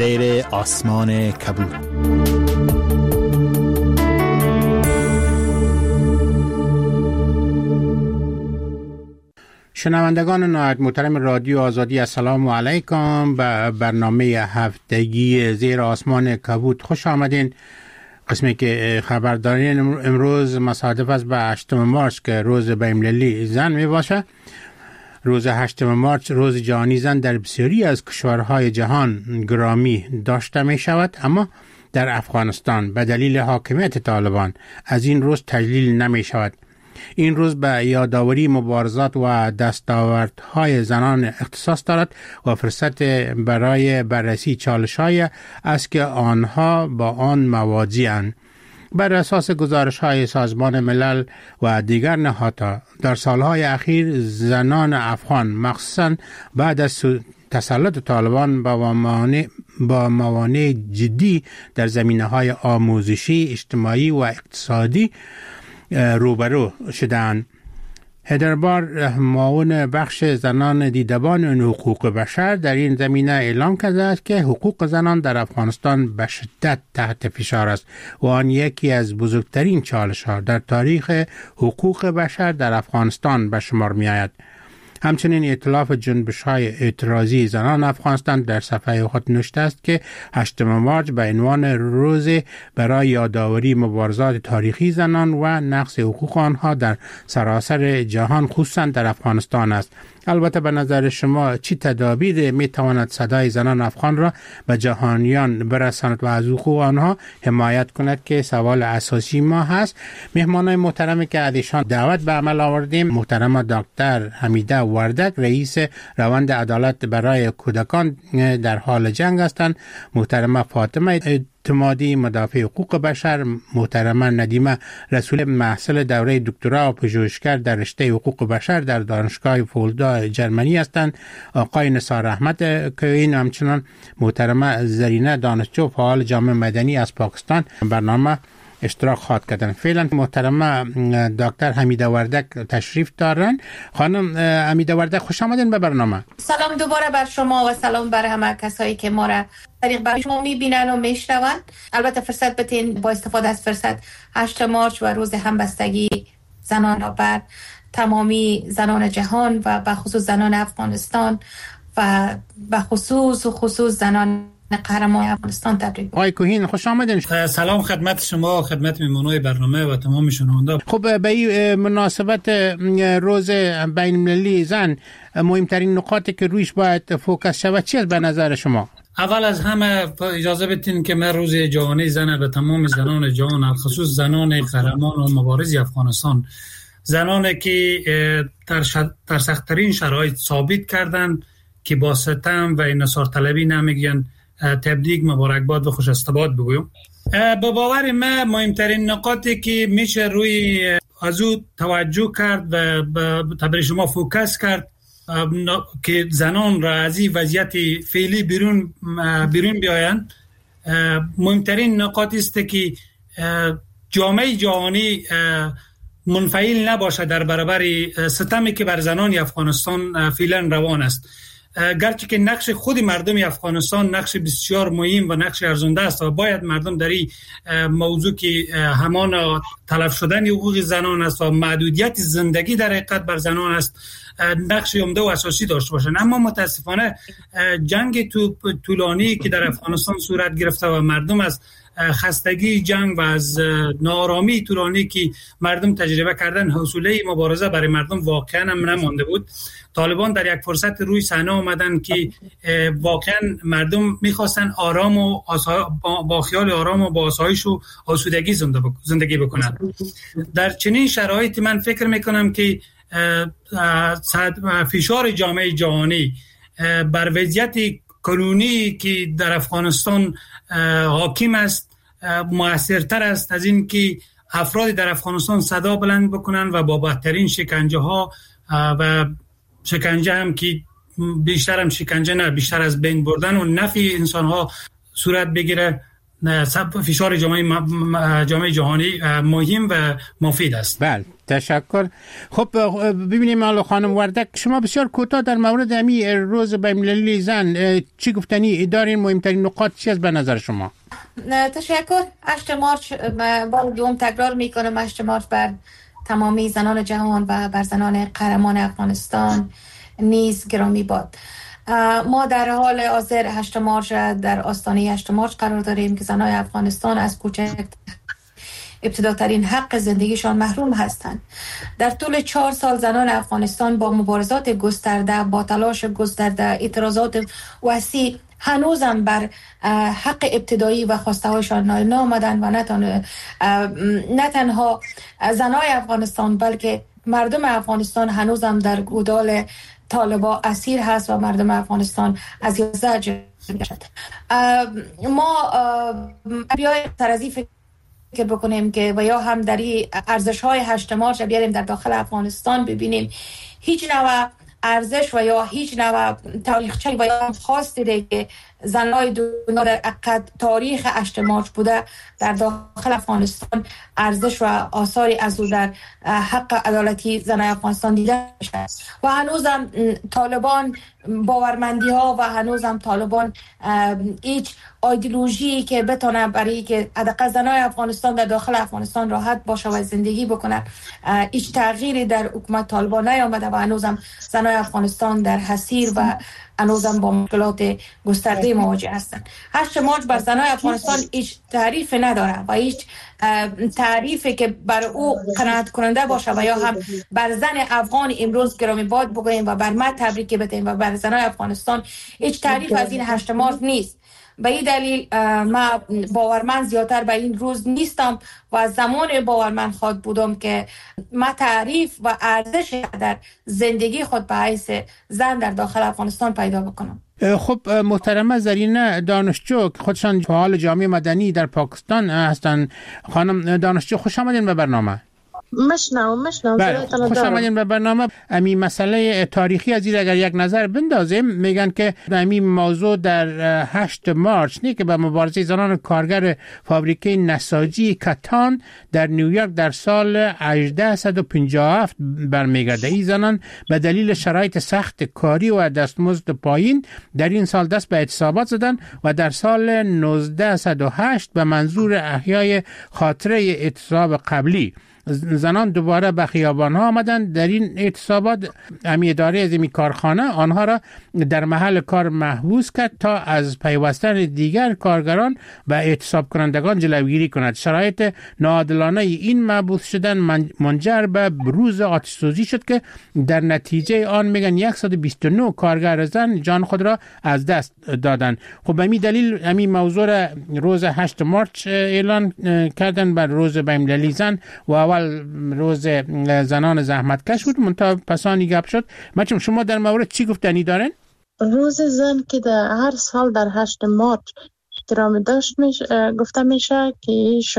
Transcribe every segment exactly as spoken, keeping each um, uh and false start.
زیر آسمان کبود. شنوندگان نهایت محترم رادیو آزادی، السلام علیکم. به برنامه هفتگی زیر آسمان کبود خوش آمدین. قسمی که خبر دارین امروز مصادف است با هشتم مارچ که روز بین‌المللی زن می باشه. روز هشتم مارچ روز جهانی زن در بسیاری از کشورهای جهان گرامی داشته می شود، اما در افغانستان به دلیل حاکمیت طالبان از این روز تجلیل نمی شود. این روز به یادآوری مبارزات و دستاوردهای زنان اختصاص دارد و فرصت برای بررسی چالش‌های است که آنها با آن مواجه‌اند. بر اساس گزارش‌های سازمان ملل و دیگر نهادها در سالهای اخیر زنان افغان مخصوصاً بعد از تسلط طالبان با موانع با موانع جدی در زمینه‌های آموزشی، اجتماعی و اقتصادی روبرو شدند. هدربار معاون بخش زنان دیدبان حقوق بشر در این زمینه اعلام کرده است که حقوق زنان در افغانستان به شدت تحت فشار است و آن یکی از بزرگترین چالش‌ها در تاریخ حقوق بشر در افغانستان به شمار می‌آید. همچنین ائتلاف جنبش‌های اعتراضی زنان افغانستان در صفحه خود نوشته است که هشتم مارچ به عنوان روز برای یادآوری مبارزات تاریخی زنان و نقض حقوق آنها در سراسر جهان خصوصا در افغانستان است. البته به نظر شما چی تدابیر می تواند صدای زنان افغان را به جهانیان برساند و از حقوق آنها حمایت کند که سوال اساسی ما هست. مهمانان محترمی که از ایشان دعوت به عمل آوردیم، محترم دکتر حمیده وردک، رئیس روند عدالت برای کودکان در حال جنگ هستند، محترم فاطمه اعتمادی مدافع حقوق بشر، محترم ندیمه رسول محصل دوره دکترا و پژوهشگر در رشته حقوق بشر در دانشگاه فولدا جرمنی هستند، آقای نثار احمد کوین، همچنان محترم زرینه دانشجو فعال جامعه مدنی از پاکستان برنامه اشتراک خواهد کردن. فعلا محترم دکتر حمیده وردک تشریف دارن. خانم حمیده وردک خوش آمدین به برنامه. سلام دوباره بر شما و سلام بر همه کسایی که ما را طریق بر شما میبینن و میشنون. البته فرصت بتین با استفاده از فرصت هشتم مارچ و روز همبستگی زنان را بر تمامی زنان جهان و به خصوص زنان افغانستان و به خصوص و خصوص زنان قهرمان افغانستان تبریک. آقای کوهین خوش آمدین. سلام خدمت شما، خدمت میمونای برنامه و تمام شنونده. خب به این مناسبت روز بین المللی زن مهمترین نقاطی که رویش باید فوکس شود چیه به نظر شما؟ اول از همه اجازه بدین که من روز جهانی زن به تمام زنان جهان، خصوص زنان قهرمان و مبارز افغانستان، زنانی که در سخت‌ترین شرایط ثابت کردند که با ستم و انحصار طلبی نمیگن، تبریک، مبارکباد و خوش استباد بگویم. به باور من مهمترین نقاطی که میشه روی از او توجه کرد و به تبریک شما فوکس کرد که زنان را از این وضعیت فعلی بیرون بیرون بیایند، مهمترین نقاطی است که جامعه جهانی منفعل نباشه در برابر ستمی که بر زنان افغانستان فعلا روان است. گرچه که نقش خود مردم افغانستان نقش بسیار مهم و نقش ارزنده است و باید مردم در این موضوع که همان تلف شدن حقوق زنان است و محدودیت زندگی در حقیقت بر زنان است نقش عمده و اساسی داشته باشند، اما متاسفانه جنگ طولانی که در افغانستان صورت گرفته و مردم از خستگی جنگ و از ناآرامی طولانی که مردم تجربه کردن حوصله مبارزه برای مردم واقعا هم نمانده بود. طالبان در یک فرصت روی صحنه آمدن که واقعا مردم میخواستن آرام و آسا... با خیال آرام و با آسایش و آسودگی زندگی بکنند. در چنین شرایطی من فکر میکنم که فشار جامعه جهانی بر وضعیت قانونی که در افغانستان حاکم است مؤثرتر است از این که افراد در افغانستان صدا بلند بکنن و با بدترین شکنجه ها و شکنجه هم که بیشتر هم شکنجه نه بیشتر از بین بردن و نفی انسان ها صورت بگیره فشار جامعه جامعه جهانی مهم و مفید است. بله تشکر. خب ببینیم حالا خانم وردک، شما بسیار کوتاه در مورد امی روز بین‌المللی زن چی گفتنی دارین؟ مهمترین نقاط چی است به نظر شما؟ تشکر. هشت مارچ بار دوم تکرار میکنم، هشت مارچ بر تمامی زنان جهان و بر زنان قهرمان افغانستان نیز گرامی باد. ما در حال حاضر هشت مارچ در آستانه هشت مارچ قرار داریم که زنان افغانستان از کوچک ابتداترین حق زندگیشان محروم هستند. در طول چهار سال زنان افغانستان با مبارزات گسترده، با تلاش گسترده، اعتراضات وسیع هنوزم بر حق ابتدایی و خواسته هایشان نائل نآمدند و نه نه تنها زنای افغانستان بلکه مردم افغانستان هنوزم در گودال طالبا اسیر هست و مردم افغانستان از یازده جلوه شد. ما بیایم سر از این فکر بکنیم که و یا هم در این ارزش های هشت مارچ بیاریم در داخل افغانستان ببینیم هیچ نوع ارزش و یا هیچ نوع تاریخچه و یا خاص دیده که زنای دنیا در عقد تاریخ هشت مارچ بوده در داخل افغانستان ارزش و آثاری از او در حق عدالتی زنای افغانستان دیده شده و هنوزم طالبان باورمندی ها و هنوزم طالبان هیچ ایدئولوژی که بتونه برای که حداقل زنای افغانستان در داخل افغانستان راحت باشه و زندگی بکنه هیچ تغییری در حکومت طالبان نیامده و هنوزم زنای افغانستان در حصیر و هنوزم با مشکلات گسترده مواجه هستند. هشت مارچ بر زنای افغانستان هیچ تعریف نداره و هیچ تعریفی که بر او قناعت کننده باشه و یا هم بر زن افغان امروز گرامی باد بگوییم و بر من تبریک بگیم و بر زنای افغانستان هیچ تعریف از این هشت مارچ نیست. به این دلیل ما باورمند زیادتر به این روز نیستم و زمان باورمند خود بودم که ما تعریف و ارزش در زندگی خود به حیث زن در داخل افغانستان پیدا بکنم. خب محترمه زرینه دانشجو خودشان فعال جامعه مدنی در پاکستان هستند. خانم دانشجو خوش آمدین به برنامه. مشنوم مشنوم خوش آمدین به برنامه. امی مسئله تاریخی از این اگر یک نظر بندازیم، میگن که امی موضوع در هشت مارچ نه که به مبارزه زنان کارگر فابریکه نساجی کتان در نیویورک در سال هجده و پنجاه و هفت برمیگرده. این زنان به دلیل شرایط سخت کاری و دستمزد پایین در این سال دست به اعتصابات زدن و در سال نوزده و هشت به منظور احیای خاطره اعتصاب قبلی زنان دوباره به خیابان ها آمدند. در این اعتصابات امی اداره از این کارخانه آنها را در محل کار محبوس کرد تا از پیوستن دیگر کارگران و اعتصاب کنندگان جلوگیری کند. شرایط ناعادلانه این محبوس شدن منجر به روز آتش سوزی شد که در نتیجه آن میگن صد و بیست و نه کارگر زن جان خود را از دست دادند. خب به این دلیل امی موضوع روز هشت مارچ اعلان کردن بر روز بین‌المللی زن و اول روز زنان زحمتکش بود منتها پسانی گپ شد. بچه‌م شما در مورد چی گفتنی دارین؟ روز زن که در هر سال در هشت مارچ احترام داشت میشه گفته میشه که ایش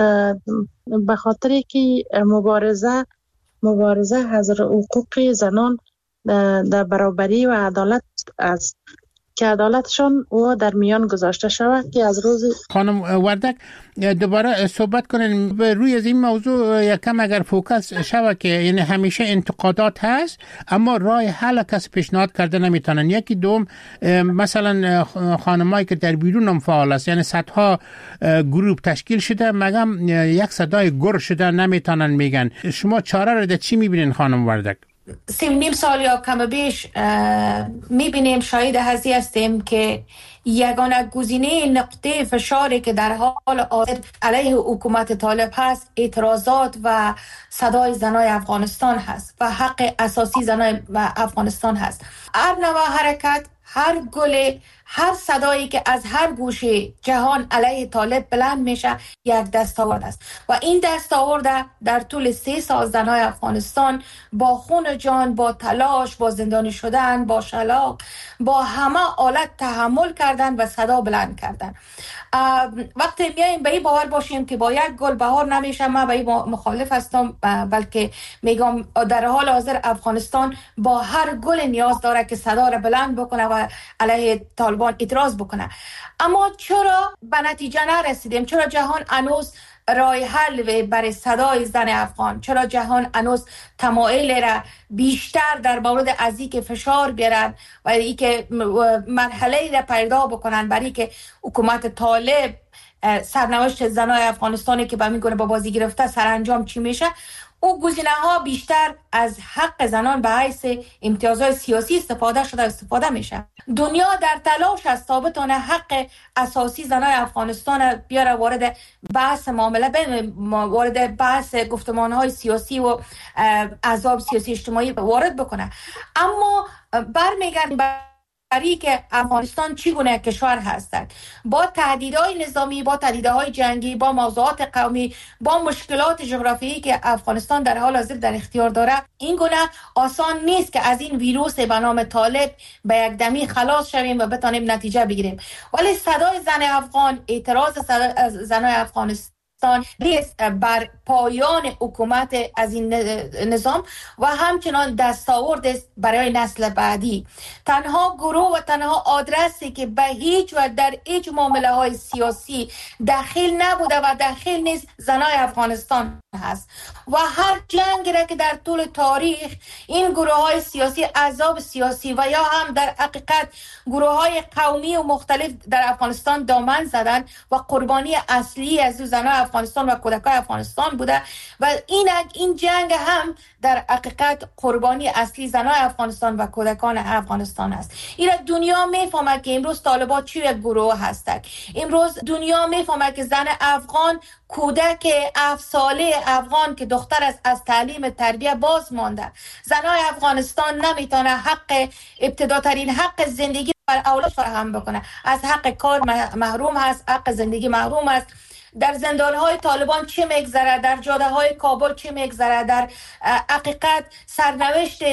به خاطری که مبارزه مبارزه از حقوق زنان در برابری و عدالت است که عدالتشان او در میان گذاشته شود که از روز. خانم وردک دوباره صحبت کنین به روی از این موضوع یکم اگر فوکس شود که یعنی همیشه انتقادات هست اما راه حل کسی پیشنهاد کرده نمیتونن. یکی دوم مثلا خانمایی که در بیرون هم فعال است یعنی صدها گروه تشکیل شده مگم یک صدای گر شده نمیتونن میگن. شما چاره رو در چی میبینین خانم وردک؟ سیم نیم سال یا کم بیش میبینیم شاهد هستی هستیم که یگانه گزینه نقطه فشاری که در حال حاضر علیه حکومت طالب هست اعتراضات و صدای زنای افغانستان هست و حق اساسی زنای افغانستان هست. هر نوع حرکت، هر گل، هر صدایی که از هر گوشه جهان علیه طالب بلند میشه یک دستاورد است و این دستاورد در طول سه سال زنای افغانستان با خون جان، با تلاش، با زندانی شدن، با شلاق، با همه حالت تحمل کردن و صدا بلند کردن. وقتی میایم به این باور باشیم که با یک گل بهار نمیشه، من به این مخالف هستم، بلکه میگم در حال حاضر افغانستان با هر گل نیاز داره که صدا را بلند بکنه و علیه طالب طالبان اعتراض بکنه. اما چرا به نتیجه نرسیدیم؟ چرا جهان هنوز راه حل برای صدای زن افغان؟ چرا جهان هنوز تمایل را بیشتر در مورد ازی که فشار بیارن و ای که مرحله را پیدا بکنن برای که حکومت طالب سرنوشت زنای افغانستانی که به می گونه با بازی گرفته سرانجام چی میشه؟ او گزینه ها بیشتر از حق زنان به حیث امتیازهای سیاسی استفاده شده استفاده میشه. دنیا در تلاش است تا بتونه حق اساسی زنای افغانستان بیاره وارد بحث معامله بین وارد بحث گفتمان های سیاسی و احزاب سیاسی اجتماعی وارد بکنه. اما برمیگردیم برای که افغانستان چگونه کشور هستند، با تهدیدهای نظامی، با تهدیدهای جنگی، با موضوعات قومی، با مشکلات جغرافیایی که افغانستان در حال حاضر در اختیار داره، این گونه آسان نیست که از این ویروس به نام طالب به یک دمی خلاص شویم و بتانیم نتیجه بگیریم. ولی صدای زن افغان، اعتراض زنای افغانستان نیست بر پایان حکومت از این نظام و همچنان دستاورد است برای نسل بعدی. تنها گروه و تنها آدرسی که به هیچ و در هیچ معامله های سیاسی داخل نبوده و داخل نیست زنای افغانستان هست و هر جنگ را که در طول تاریخ این گروه های سیاسی، احزاب سیاسی و یا هم در حقیقت گروه های قومی و مختلف در افغانستان دامن زدن و قربانی اصلی از زنای افغانستان و کودکان افغانستان بوده و این این جنگ هم در حقیقت قربانی اصلی زنای افغانستان و کودکان افغانستان است. اینا دنیا میفهمه که امروز طالبان چه یک گروه هستند. امروز دنیا میفهمه که زن افغان، کودک هفت ساله افغان که دختر است، از تعلیم تربیه باز مانده. زنای افغانستان نمیتونه حق ابتداترین حق زندگی بر اولاد فراهم بکنه. از حق کار محروم هست، حق زندگی محروم است. در زندان‌های طالبان چه میگذره، در جاده‌های کابل چه میگذره، در حقیقت سرنوشت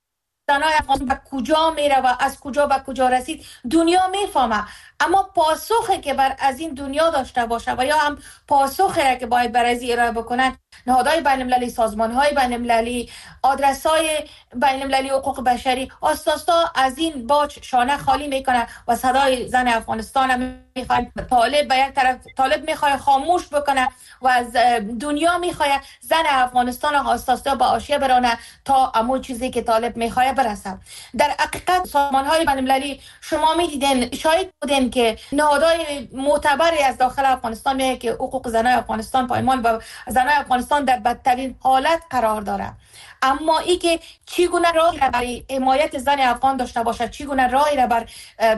زنای افغان به کجا میره و از کجا به کجا رسید دنیا میفهمه. اما پاسخی که بر از این دنیا داشته باشه و یا هم پاسخی که باید بر از ارائه بکنن نهادهای بین المللی، سازمان‌های بین المللی، آدرس‌های بین المللی حقوق بشری آستاستا از این باج شانه خالی میکنه و صدای زن افغانستان هم میخواد طالب به یک طرف طالب میخواد خاموش بکنه و از دنیا میخواد زن افغانستان آستاستا به حاشیه برانه تا همون چیزی که طالب میخواد برسه. در حقیقت سازمان‌های بین المللی شما میدیدین، شاید بودین که نهادهای معتبری از داخل افغانستان میگه که حقوق زنای افغانستان پایمال و زنای افغانستان در بدترین حالت قرار داره. اما ای که چگونه راهی را برای حمایت زن افغان داشته باشه، چگونه راهی را بر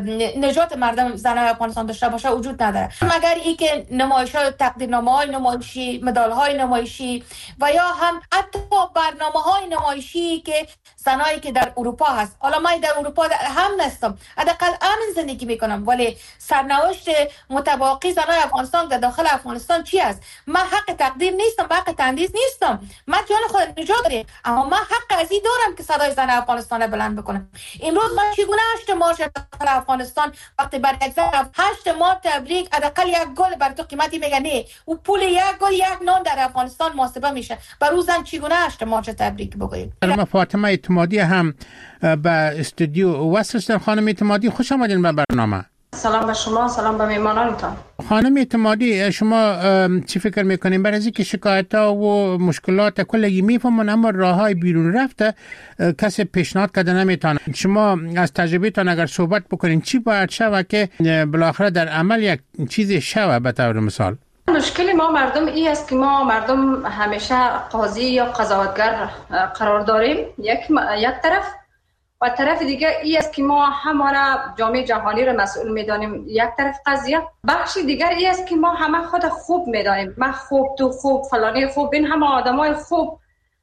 نجات مردم زنای افغانستان داشته باشه وجود نداره، مگر ای که نمایش‌های تقدیرنامه‌های نمایشی، مدال‌های نمایشی و یا هم حتی برنامه‌های نمایشی که زنایی که در اروپا هست. حالا من در اروپا هم نستم، حداقل امن زندگی میکنم، ولی سرنوشت متباقی زنای افغانستان در داخل افغانستان چی است؟ من حق تقدیر نیستم، حق تندیس نیستم، من جان خود نجات دارم، اما من حق ازی دارم که صدای زن افغانستان بلند بکنم. امروز من چگونه هشت مارچ داخل افغانستان وقتی بر یک زن هشت مارچ تبریک حداقل یک گل بر تو قیمتی میگه نه و پول یک گل یک نان در افغانستان محاسبه میشه، بر روز زن چگونه هشت مارچ تبریک بگوییم. خانم فاطمه اعتمادی هم به استودیو وصل. خانم اعتمادی خوش آمدین به برنامه. سلام به شما، سلام به میهمانانتان. خانم اعتمادی، شما چی فکر میکنین برای اینکه شکایت ها و مشکلات کلگی میفهمن اما راه های بیرون رفته کسی پیشنهاد کرده نمیتونه؟ شما از تجربه تان اگر صحبت بکنین چی باید شود که بالاخره در عمل یک چیز شود؟ به طور مثال مشکل ما مردم این است که ما مردم همیشه قاضی یا قضاوتگر قرار داریم یک یک طرف، و طرف دیگه این است که ما همه جامعه جهانی را مسئول میدانیم. یک طرف قضیه، بخش دیگر این است که ما همه خود خوب میدانیم، من خوب، تو خوب، فلانی خوب، این همه آدمای خوب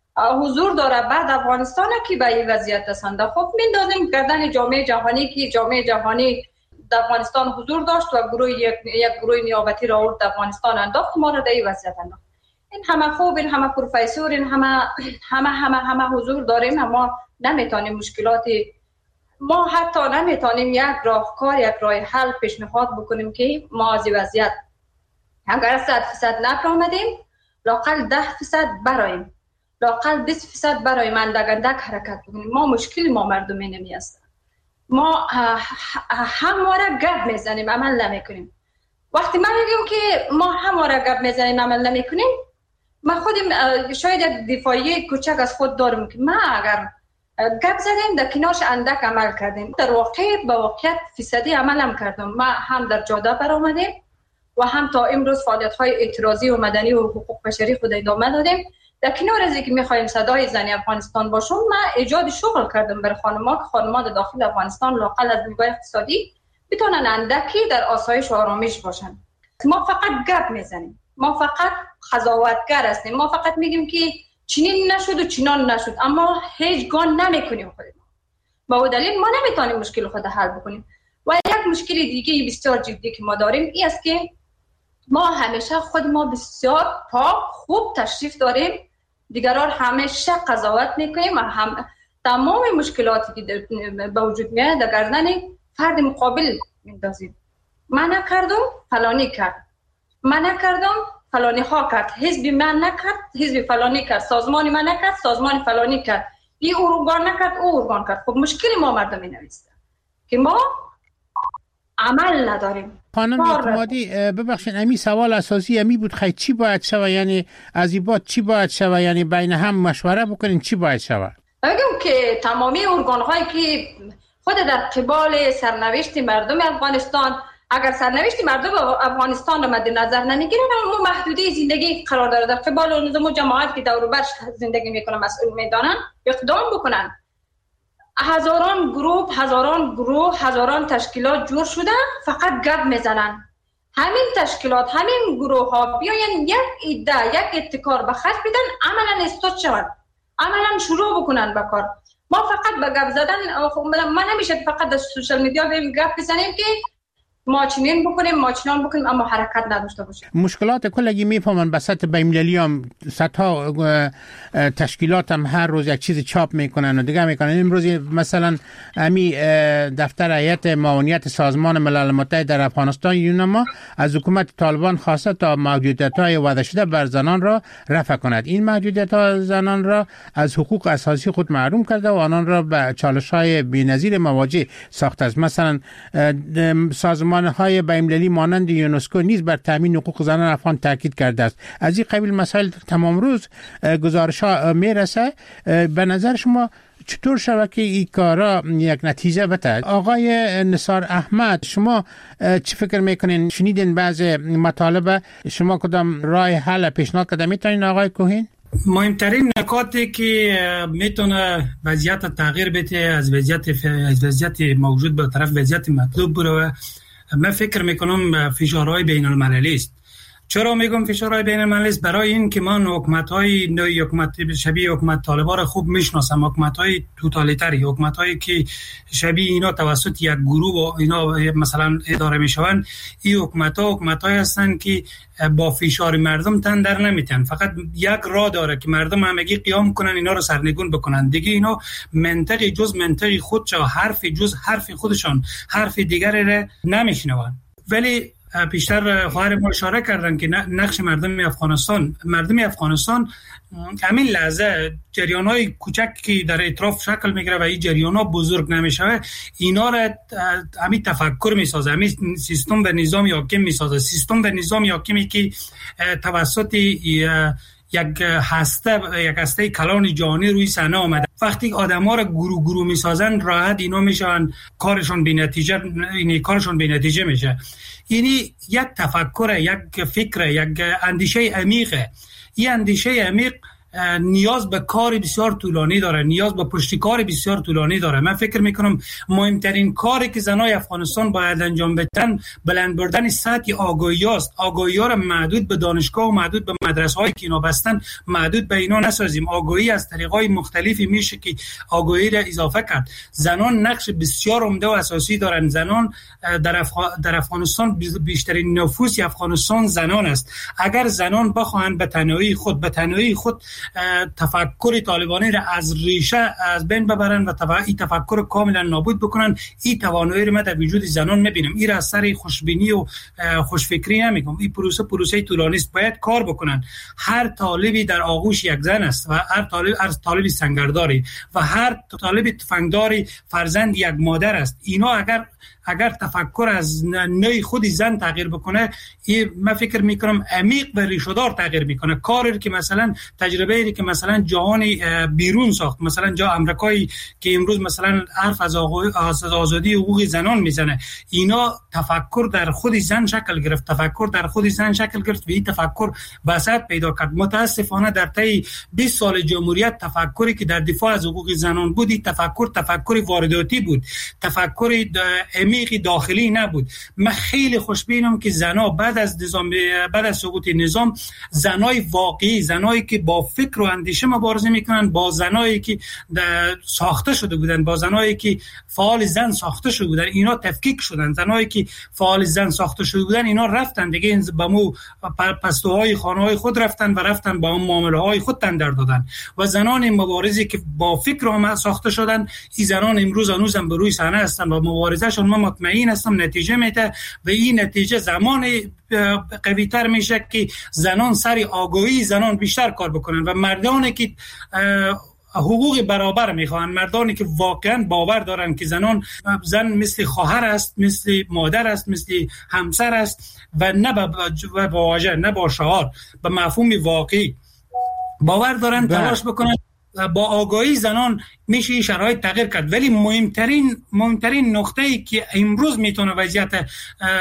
حضور داره بعد افغانستان که به این وضعیت هستند. خوب میدانیم گردن جامعه جهانی که جامعه جهانی در افغانستان حضور داشت و گروه یک, یک گروه نیابتی را آورد افغانستان انداخت، ما را در این وضعیت انداخت. این همه خوب، این همه پروفسور، این همه همه همه همه حضور داریم، اما نمیتونیم مشکلاتی، ما حتی نمیتونیم یک راهکار، یک راه حل پیشنهاد بکنیم که ما از وضعیت اگر صد فیصد نپرامدیم لاقل ده فیصد برایم، لاقل بیست فیصد برایم، اندک اندک حرکت بکنیم. ما مشکل ما مردمی نمی است. ما همواره گپ میزنیم عمل نمیکنیم. وقتی من میگم که ما همواره گپ میزنیم عمل نمیکنیم، من خودم شاید یک دفاعی کوچک از خود دارم که ما اگر گپ زدیم در کنارش اندک عمل کردیم، در واقع با واقعیت فیصدی عمل هم کردم. ما هم در جاده برآمدیم و هم تا امروز فعالیت‌های اعتراضی و مدنی و حقوق بشری خود ادامه دادیم. در کنار از اینکه می‌خوایم صدای زنی افغانستان باشیم، ما ایجاد شغل کردم برای خانم‌ها که خانم‌ها داخل افغانستان لااقل از نگاه اقتصادی بتونن اندکی در آسایش و آرامش باشن. ما فقط گپ میزنیم، ما فقط قضاوتگر هستیم، ما فقط میگیم که چنین نشد و چنان نشد، اما هیچ گام نمیکنیم خودمون. با اون دلیل ما نمیتونیم مشکل خود حل بکنیم. و یک مشکل دیگه بسیار جدی که ما داریم این است که ما همیشه خود ما بسیار پاک خوب تشریف داریم، دیگران همیشه قضاوت میکنیم و هم تمام مشکلاتی که به وجود میاد در گردن فرد مقابل میندازیم. من نکردم فلانی کرد، من نکردم فلانی ها کرد، حزب من نکرد حزب فلانی کرد، سازمان من نکرد سازمان فلانی کرد، این ارگان نکرد او ارگان کرد. خب مشکل ما مردم نویسته که ما عمل نداریم. خانم اعتمادی ببخشید، امی سوال اساسی امی بود، خیلی چی باید شود؟ یعنی از این بعد چی باید شود؟ یعنی بین هم مشوره بکنین چی باید شود؟ بگم که تمامی ارگان هایی که خود در قبال سرنوشت مردم افغانستان، اگر سرنوشت مردم افغانستان را مد نظر نمیگیرن، اما محدوده زندگی قرار داره، در قبال نظام و جماعت که دور و بر زندگی میکنن مسئول میدانن اقدام بکنن. هزاران گروه، هزاران گروه، هزاران تشکیلات جور شده فقط گپ میزنن. همین تشکیلات، همین گروه ها بیاین یک ایده، یک ابتکار به خرج بدن، عملا استارت شود، عملا شروع بکنن به کار. ما فقط به گپ زدن، ما نمیشه فقط در سوشال میدیا بریم گپ بزنیم که ما چنین بکنیم ما چنان بکنیم اما حرکت نداشته باشیم. مشکلات کلگی میفهمن به سطح بین‌المللی هم صدها تشکیلات هم هر روز یک چیز چاپ میکنن و دیگه میکنن. امروز مثلا امی دفتر هیئت معاونیت سازمان ملل متحد در افغانستان یونما از حکومت طالبان خواسته تا محدودیت‌های وضع شده بر زنان را رفع کند. این محدودیت‌ها زنان را از حقوق اساسی خود محروم کرده و آنان را به چالش‌های بی‌نظیر مواجه ساخته است. مثلا سازمان های بین‌المللی مانند یونسکو نیز بر تامین حقوق زنان افغان تاکید کرده است. از این قبیل مسائل تمام روز گزارش ها میرسه. به نظر شما چطور شود که این کارا یک نتیجه بده؟ آقای نثار احمد، شما چی فکر میکنین؟ شنیدین بعض مطالب، شما کدام راه حل پیشنهاد کرده میتونین آقای کوهین؟ مهمترین نکاتی که میتونه وضعیت تغییر بده از وضعیت از وضعیت موجود به طرف وضعیت مطلوب بره، من فکر میکنم فشارهای بین المللی است. چرا میگم فشارهای بین المللی است؟ برای این که من حکومت‌های نوعی حکومت شبیه حکومت طالبان خوب میشناسم، حکومت‌های توتالیتری، حکومت‌هایی که شبیه اینا توسط یک گروه و اینا مثلا اداره میشوند. این حکومت‌ها حکومت‌هایی هستند که با فشار مردم تن در نمیتن، فقط یک راه داره که مردم همگی قیام کنن اینا رو سرنگون بکنن. دیگه اینا منطقی جز منطقی خودشون، حرف جز حرف خودشان، حرف دیگری را نمیشنون. ولی پیشتر خواهر ما اشاره کردن که نقش مردم افغانستان مردم افغانستان همین لحظه جریان‌های کوچک که در اطراف شکل میگیره و این جریان‌ها بزرگ نمیشه، اینا را همین تفکر میسازه، همین سیستم و نظام حاکم میسازه، سیستم و نظام حاکمی که توسط یک هسته یک هسته کلان جهانی روی صحنه آمده. وقتی آدم‌ها را گروه گروه میسازن راحت اینا میشن کارشون بی‌نتیجه، یعنی کارشون بی‌نتیجه میشه. یعنی یک تفکر، یک فکر، یک اندیشه عمیقه. این اندیشه عمیق نیاز به کار بسیار طولانی داره، نیاز به پشتکار بسیار طولانی داره. من فکر میکنم مهمترین کاری که زنای افغانستان باید انجام بدن بلند بردن سطح آگاهی است. آگاهی ها را محدود به دانشگاه و محدود به مدرسه هایی که اینا بستن محدود به اینا نسازیم. آگاهی از طریقای مختلفی میشه که آگاهی را اضافه کرد. زنان نقش بسیار عمده و اساسی دارن. زنان در, افغ... در افغانستان بیشترین نفوس افغانستان زنان است. اگر زنان بخواهند به تنهایی خود به تنهایی خود تفکر طالبانی را از ریشه از بین ببرن و این تفکر کاملا نابود بکنن. این توانایی را من در وجود زنان میبینم. این را از سر خوشبینی و خوشفکری نمیگم. این پروسه پروسه طولانی است، باید کار بکنن. هر طالبی در آغوش یک زن است و هر طالب هر طالبی سنگرداری و هر طالب تفنگداری فرزند یک مادر است. اینا اگر اگر تفکر از نوع خود زن تغییر بکنه، این من فکر میکنم عمیق و ریشه‌دار تغییر میکنه. کاری که مثلا تجربه‌ای که مثلا جهان بیرون ساخت، مثلا جا امریکایی که امروز مثلا حرف از آزادی حقوق زنان میزنه، اینا تفکر در خود زن شکل گرفت، تفکر در خود زن شکل گرفت و این تفکر وسعت پیدا کرد. متاسفانه در طی بیست سال جمهوریت تفکری که در دفاع از حقوق زنان بود، این تفکر تفکر وارداتی بود، تفکر عمیق داخلی نبود. من خیلی خوشبینم که زنا بعد از نظام بعد از سقوط نظام، زنای واقعی، زنایی که با فکر و اندیشه مبارزه میکنن، با زنایی که ساخته شده بودن، با زنایی که فعال زن ساخته شده بودن، اینا تفکیک شدن. زنایی که فعال زن ساخته شده بودن اینا رفتن دیگه با مو پستوهای خانه‌های خود رفتن و رفتن با اون معامله‌های خود تندر دادن. و زنان مبارزی که با فکر هم ساخته شدن، این زنان امروز هنوزم به روی صحنه هستن و مبارزه‌شون من مطمئن هستم نتیجه میده و این نتیجه زمان قوی‌تر میشه که زنان سری آگاهی زنان بیشتر کار بکنن و مردانی که حقوق برابر میخوان، مردانی که واقعا باور دارن که زنان زن مثل خواهر است، مثل مادر است، مثل همسر است و نه با واژه، نه با شعار، به مفهوم واقعی باور دارن، تلاش بکنن. با آگاهی زنان میشه این شرایط تغییر کرد. ولی مهمترین مهمترین نقطه‌ای که امروز میتونه وضعیت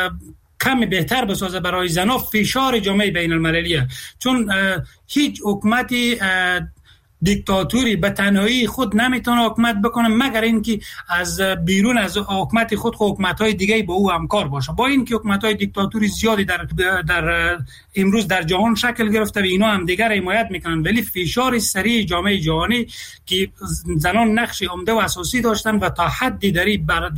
کمی بهتر بسازه برای زنان، فشار جامعه بین المللیه. چون هیچ حکومتی دیکتاتوری به تنهایی خود نمیتونه حکومت بکنه مگر اینکه از بیرون از حکومت خود حکومت‌های دیگه با او همکار باشه. با اینکه حکومت‌های دیکتاتوری زیادی در در امروز در جهان شکل گرفته و اینا هم دیگر حمایت میکنن، ولی فشار سریع جامعه جهانی که زنان نقش عمده و اساسی داشتن و تا حدی در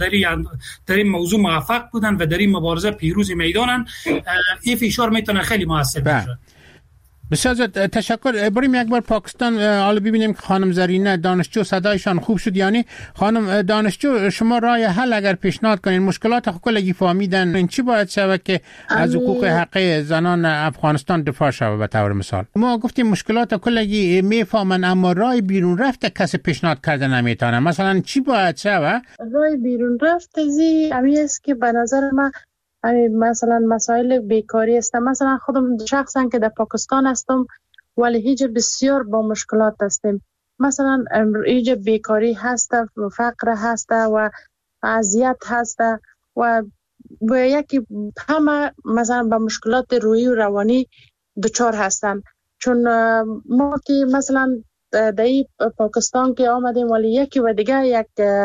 در این موضوع موفق بودن و در این مبارزه پیروز میدانن، این فشار میتونه خیلی موثر باشه. بسیار تشکر. بریم یک بار پاکستان، حالا ببینیم که خانم زرینه دانشجو صدایشان خوب شد. یعنی خانم دانشجو، شما راه حل اگر پیشنهاد کنین، مشکلات کلگی فهمیدن، این چی باید شود که از حقوق حقیقی زنان افغانستان دفاع شود؟ به طور مثال ما گفتیم مشکلات کلگی میفهمن اما راه بیرون رفته کسی پیشنهاد کرده نمیتونه. مثلا چی باید شود؟ راه بیرون رفته زی امی است که به نظر من مثلا مسائل بیکاری است. مثلا خودم شخصا که در پاکستان هستم ولی هیچ بسیار با مشکلات هستیم. مثلا هیچ بیکاری هست و فقر هست و اذیت هست و و یکی همه مثلا با مشکلات روحی و روانی دچار هستن. چون ما که مثلا در پاکستان که آمدیم ولی یکی و دیگه یک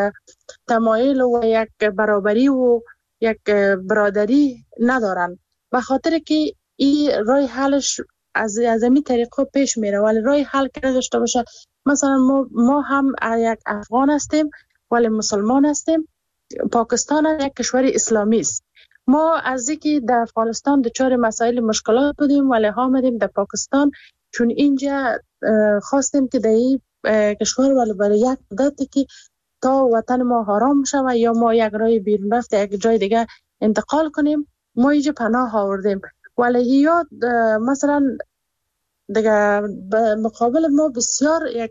تمایل و یک برابری و یک برادری ندارن، به خاطر که این رای حلش از از این طریقه پیش میره. ولی رای حل که داشته باشه، مثلا ما, ما هم یک افغان هستیم ولی مسلمان هستیم، پاکستان هم یک کشور اسلامی است. ما از اینکه در افغانستان دچار مسائل مشکلات بودیم ولی آمدیم در پاکستان، چون اینجا خواستیم که در این کشور ولی برای یک مدتی که تا وطن ما حرام شود یا ما یک راه بیرون رفته یک جای دیگه انتقال کنیم، ما اینجا پناه آوردیم. ولی یا مثلا دیگه مقابل ما بسیار یک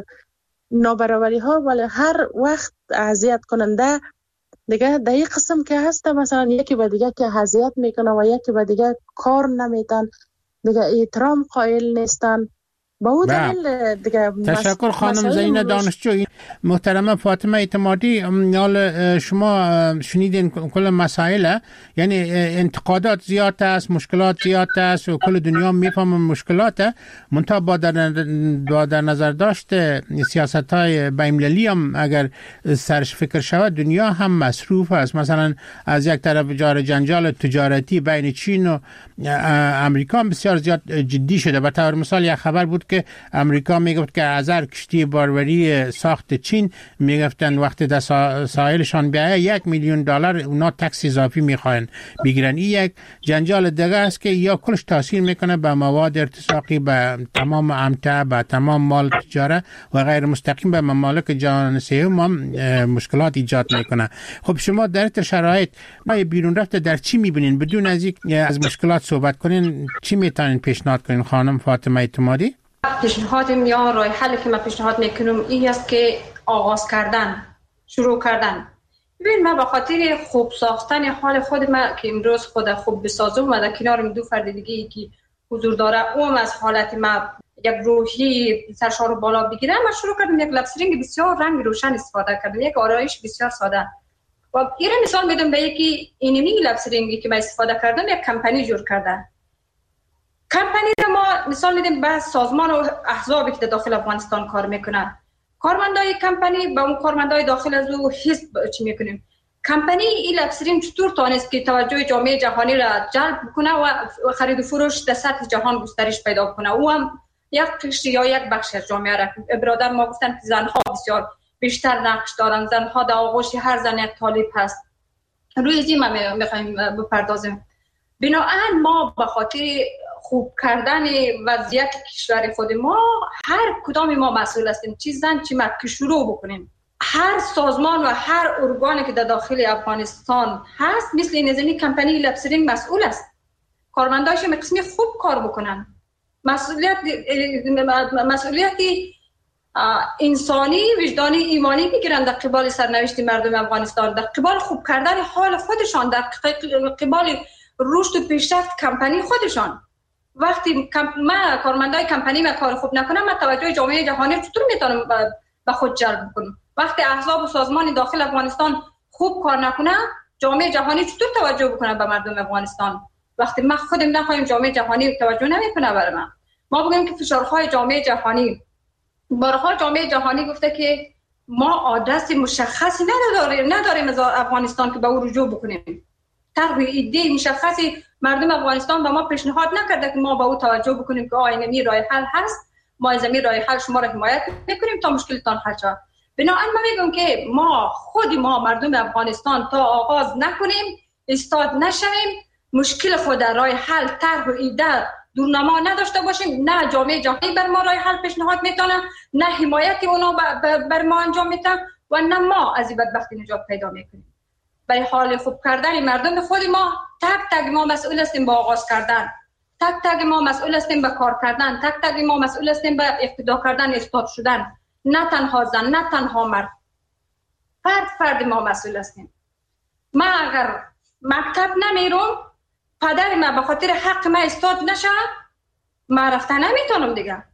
نابرابری ها ولی هر وقت اذیت کننده دیگه در این قسم که هست، مثلا یکی به دیگه که اذیت میکنه و یکی به دیگه کار نمیتن، دیگه احترام قائل نیستن. با او دلیل دیگه. تشکر خانم زینه دانشجو. محترمه فاطمه اعتمادی، حال شما شنیدین کل مسائل، یعنی انتقادات زیاد است، مشکلات زیاد است و کل دنیا میفهمه مشکلاته، منتها با در, با در نظر داشت سیاست های بین‌المللی هم اگر سرش فکر شود، دنیا هم مصروف است. مثلا از یک طرف جار جنجال تجارتی بین چین و امریکا بسیار زیاد جدی شده. به طور مثال یک خبر بود که امریکا میگفت که از هر کشتی باروری ساخت وقت چین میگفتن وقت در ساحلشان بیایه یک میلیون دلار اونا تکس اضافی میخواین بگیرن. این یک جنجال دیگه است که یا کلش تاثیر میکنه به مواد ارتزاقی، به تمام امتع، به تمام مال تجاره و غیر مستقیم به ممالک جهان سوم هم مشکلات ایجاد میکنه. خب شما در این شرایط ما بیرون رفته در چی میبینین؟ بدون از یک از مشکلات صحبت کنین چی میتونین پیشنهاد کنین خانم فاطمه اعتمادی؟ پیشنهاد یا راه حلی که من پیشنهاد میکنم این است که آغاز کردن، شروع کردن. ببین من به خاطر خوب ساختن حال خود من که امروز خود خوب بسازم و در کنارم دو فرد دیگه ای که حضور داره اون از حالت من یک روحی سرشار رو بالا بگیرم و شروع کردم یک لپسرینگ بسیار رنگ روشن استفاده کردم، یک آرایش بسیار ساده. و این مثال میدم به یکی اینمی لپسرینگی که من استفاده کردم یک کمپانی جور کردن. کمپانی رو ما مثال میدیم به سازمان و احزابی که داخل افغانستان کار میکنن. کارمندای کمپانی با اون کارمندای داخل از او حزب چی میکنیم؟ کمپانی این لپسرینگ چطور تانست که توجه جامعه جهانی را جلب کنه و خرید و فروش در سطح جهان گسترش پیدا کنه. او هم یک قشر یا یک بخش از جامعه را برادر ما گفتن که زنها بسیار بیشتر نقش دارن، زنها در آغوش هر زن یک طالب هست. روی زی ما میخوایم بپردازیم. بنابراین ما به خاطر خوب کردن وضعیت کشور خود ما هر کدام ما مسئول هستیم، چی زن چی مرد که شروع بکنیم. هر سازمان و هر ارگانی که در داخل افغانستان هست مثل نظامی کمپانی لپسرینگ مسئول است. کارمندایش هم قسمی خوب کار بکنن. مسئولیت مسئولیتی انسانی، وجدانی، ایمانی بگیرن در قبال سرنوشت مردم افغانستان، در قبال خوب کردن حال خودشان، در قبال رشد و پیشرفت کمپانی خودشان. وقتی من کارمندای کمپانی ما کار خوب نکنم، من توجه جامعه جهانی چطور میتونم به خود جلب کنم؟ وقتی احزاب و سازمان داخل افغانستان خوب کار نکنه، جامعه جهانی چطور توجه بکنه به مردم افغانستان؟ وقتی ما خودم نخواهیم جامعه جهانی توجه نمیکنه برای من. ما بگیم که فشارهای جامعه جهانی، بارها جامعه جهانی گفته که ما آدرس مشخصی نداریم نداریم از افغانستان که به او رجوع بکنیم. طرح ایده مشخصی مردم افغانستان به ما پیشنهاد نکرده که ما به او توجه بکنیم که آینه راه حل هست، ما از این راه حل شما را حمایت میکنیم تا مشکلتان حل شود. بنابراین من میگم که ما خود ما مردم افغانستان تا آغاز نکنیم، استاد نشویم، مشکل خود در راه حل طرح و ایده دورنما نداشته باشیم، نه جامعه جهانی بر ما راه حل پیشنهاد میتونه، نه حمایت اونا بر ما انجام میتن و نه ما از این بدبختی نجات پیدا میکنیم. برای حال خوب کردن مردم خود ما تک تک ما مسئول هستیم با آغاز کردن، تک تک ما مسئول هستیم به کار کردن، تک تک ما مسئول هستیم به اقتدا کردن، استاد شدن. نه تنها زن، نه تنها مرد، فرد فرد ما مسئول هستیم. ما اگر مکتب نمیرم، پدر ما به خاطر حق ما استاد نشه، ما رفتن نمیتونم دیگه.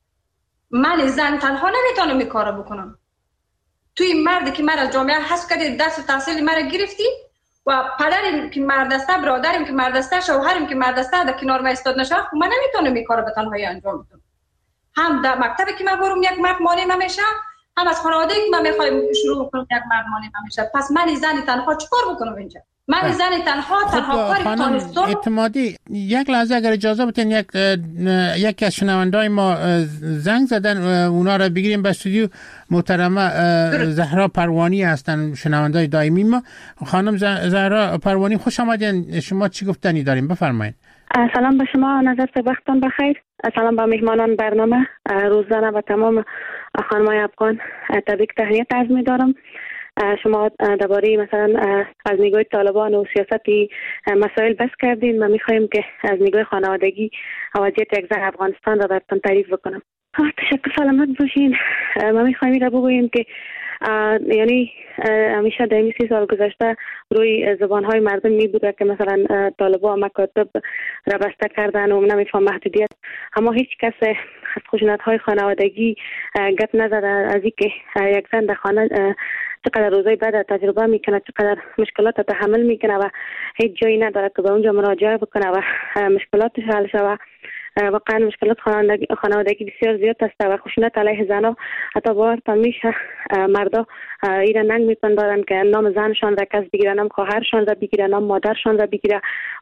من زن تنها نمیتونم این کارو بکنم. توی مردی که مرا از جامعه حذف کردی، درس و تحصیل مرا گرفتی و پدرم که مرد است، برادرم که مرد است، شوهرم که مرد است در کنار ما استاد نشه، من نمیتونم این کارو به تنهایی انجام بدم. هم در مکتبی که من برم یک مرد مانع نمیشه، هم از خانواده‌ای که من میخوایم شروع کنم یک مرد مانع نمیشه. پس من زن تنها چیکار بکنم اینجا؟ من زن تنها تنها کاری که تونستم. اعتمادی یک لحظه اگر اجازه بدین، یک یکی از شنوندای ما زنگ زدن، اونا را بگیریم به استودیو. محترمه زهرا پروانی هستن، شنوندای دائمی ما. خانم زهرا پروانی خوش آمدین. شما چی گفتنی داریم؟ بفرمایید. سلام به شما، نظر وقتتان بخیر. سلام به مهمانان برنامه روزانه و تمام خانمای افغان. تبریک تهنیت عرض می‌دارم. شما درباره مثلا از نگاه طالبان و سیاستی مسائل بحث کردین. ما می‌خوایم که از نگاه خانوادگی وضعیت یک زن افغانستان را براتون تعریف بکنم. تشکر، سلامت باشین. ما می‌خوایم را بگوییم که یعنی همیشه در این سی سال گذشته روی زبانهای مردم می بوده که مثلا طالبان مکاتب را بسته کردن و نمیفهم محدودیت، اما هیچ کس از خشونت‌های خانوادگی گپ نزده از اینکه یک زن در خانه چقدر روزای بعد تجربه میکنه، چقدر مشکلات تحمل میکنه و هیچ جایی نداره که به اونجا مراجعه بکنه و مشکلاتش حل شود. واقعا مشکلات خانوادگی بسیار زیاد است و خشونت علیه زنها حتی باورتان میشه مردا ایران ننگ میپندارن که نام زنشان را کس بگیره، نام خواهرشان را بگیره، نام مادرشان را بگیره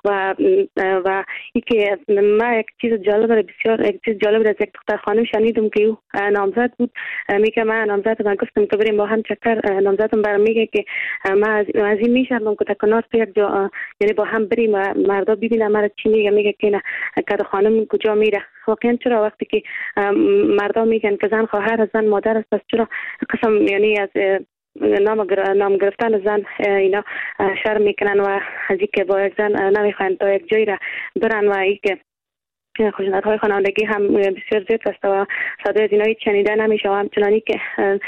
و و اینکه من یک چیز جالب بسیار یک چیز جالب از یک دختر خانم شنیدم که او نامزد بود. میگه من نامزد من گفتم که بریم با هم چکر. نامزدم برام میگه که من از از این میشم که تکنار تو یک جا یعنی با هم بریم و مردا ببینم مرا چی میگه. میگه که نه که خانم کجا میره. واقعا چرا وقتی که مردا میگن که زن خواهر زن مادر است، پس چرا قسم یعنی از نام نام گرفتن زن اینا شرم میکنن و از اینکه با یک زن نمیخوان تا یک جایی را برن و اینکه خشونت‌های خانوادگی هم بسیار زیاد است و صدای از اینا هیچ شنیده نمیشه و همچنانی که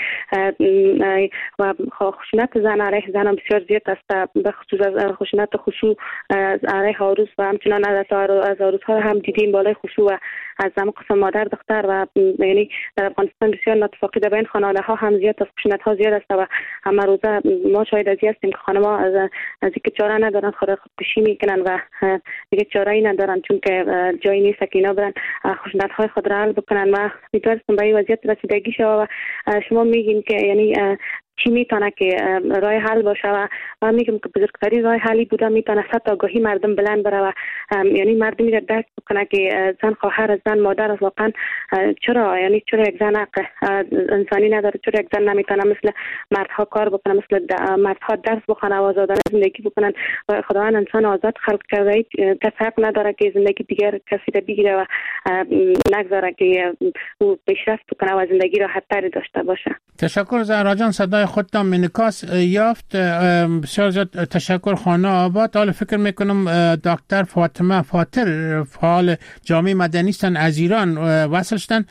و خشونت زن علیه زن هم بسیار زیاد است، به خصوص از خشونت خصوص علیه عروس و همچنان از عروس‌ها هم دیدیم بالای خصوص و از هم قسم مادر دختر و یعنی در افغانستان بسیار ناتفاقی در بین خانواده‌ها هم زیاد است، خشونت‌ها زیاد است و همه روزه ما شاهد از هستیم که خانم‌ها از از اینکه چاره ندارن خود خودکشی میکنن و دیگه چاره‌ای ندارن چون که جایی نیست که اینا برن خشونت‌های خود را حل بکنن و میتونستم به این وضعیت رسیدگی شود و شما میگین که یعنی چی میتونه که راه حل باشه و من میگم که بزرگترین راه حلی بوده میتونه صد آگاهی مردم بلند بره و یعنی مردمی را درک بکنه که زن خواهر زن مادر است. واقعا چرا یعنی چرا یک زن حق انسانی نداره؟ چرا یک زن نمیتونه مثل مردها کار بکنه، مثل مردها درس بخونه و آزادانه زندگی بکنن و خداوند انسان آزاد خلق کرده، کسی حق نداره که زندگی دیگر کسی را بگیره و نگذاره که او پیشرفت بکنه و زندگی راحت‌تری داشته باشه. تشکر زهرا جان، صدای خودتان انعکاس یافت. بسیار زیاد تشکر خانه آباد. حالا فکر میکنم دکتر فاطمه فاطر فعال جامعه مدنی هستن از ایران وصل شدن.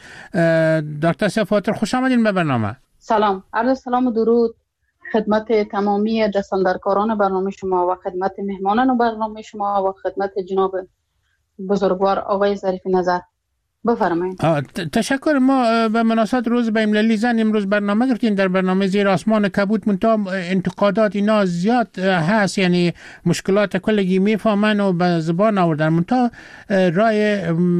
دکتر فاطر خوش آمدین به برنامه. سلام، عرض سلام و درود خدمت تمامی دستاندرکاران برنامه شما و خدمت مهمانان برنامه شما و خدمت جناب بزرگوار آقای ظریف نظر. بفرمایید. تشکر. ما به مناسبت روز بین‌المللی زن امروز برنامه گرفتیم در برنامه زیر آسمان کبود، منتها انتقادات اینا زیاد هست، یعنی مشکلات کلگی میفهمن و به زبان آوردن، منتها رای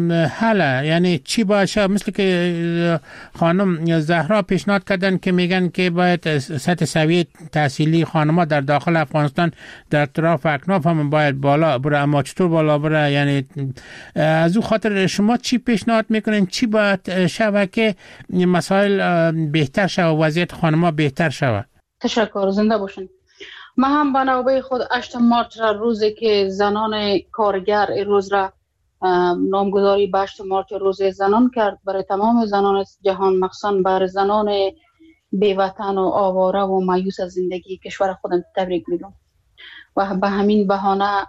حل یعنی چی باشه؟ مثل که خانم زهرا پیشنهاد کردن که میگن که باید سطح سویه تحصیلی خانم‌ها در داخل افغانستان در اطراف اکناف هم باید بالا بره، اما چطور بالا بره؟ یعنی از او خاطر شما چی پیشنهاد میکنین چی باید شود که مسائل بهتر شود، وضعیت خانم‌ها بهتر شود؟ تشکر، زنده باشین. ما هم به نوبه خود هشتم مارچ را روزی که زنان کارگر روز را نامگذاری به هشتم مارچ روز زنان کرد برای تمام زنان جهان، مخصوصا برای زنان بی‌وطن و آواره و مایوس از زندگی کشور خودم تبریک میگم و به همین بهانه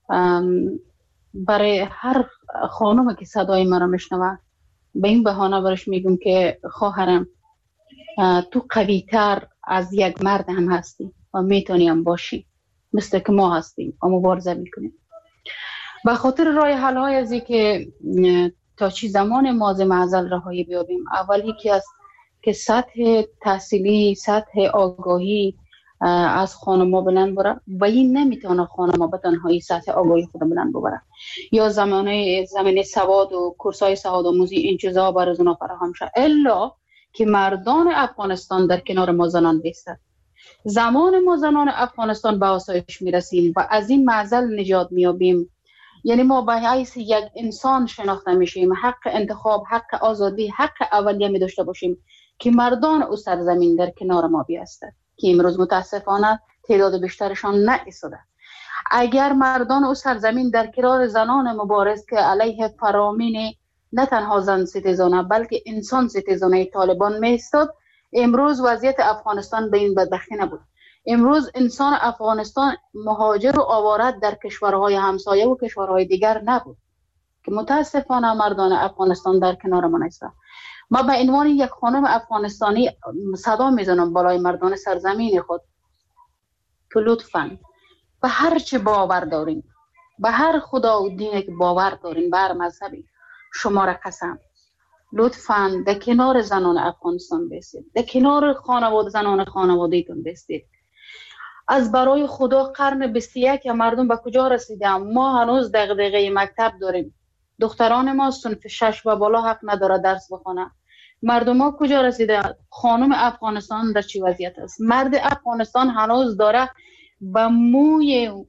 برای هر خانم که صدای مرا میشنوه به این بهانه برش میگم که خواهرم تو قوی تر از یک مرد هم هستی و میتونی هم باشی مثل که ما هستیم و مبارزه میکنیم. به خاطر راه حل های ازی که تا چی زمان مازه معزل رهایی بیابیم، اولی که از که سطح تحصیلی سطح آگاهی از خانم‌ها بلند بره و این نمیتونه خانم‌ها به تنهایی سطح آگاهی خود بلند ببره یا زمانه زمینه سواد و کورس‌های سواد آموزی این چیزا برای زنها فراهم شه، الا که مردان افغانستان در کنار ما زنان بیستند. زمان ما زنان افغانستان به آسایش میرسیم و از این معضل نجات میابیم، یعنی ما به حیث یک انسان شناخته میشیم، حق انتخاب، حق آزادی، حق اولیه می داشته باشیم که مردان او سرزمین در کنار ما بیستند که امروز متاسفانه تعداد بیشترشان نایستاده. اگر مردان او سرزمین در کنار زنان مبارز که علیه فرامین نه تنها زن ستیزانه بلکه انسان ستیزانه طالبان می ایستاد، امروز وضعیت افغانستان به این بدبختی نبود. امروز انسان افغانستان مهاجر و آواره در کشورهای همسایه و کشورهای دیگر نبود که متاسفانه مردان افغانستان در کنار ما نیستند. ما به عنوان یک خانم افغانستانی صدا میزنم بالای مردان سرزمین خود که لطفاً به هر چه باور دارین، به هر خدا و دینی که باور دارین، به هر مذهبی، شما را قسم لطفاً در کنار زنان افغانستان بستید، در کنار خانواده زنان خانواده‌تون بستید. از برای خدا قرن بیست و یک مردم به کجا رسیدیم؟ ما هنوز دغدغه مکتب داریم. دختران ما صنف شش و بالا حق نداره درس بخونه. مردم ما کجا رسیده؟ خانم افغانستان در چی وضعیت است؟ مرد افغانستان هنوز داره به موی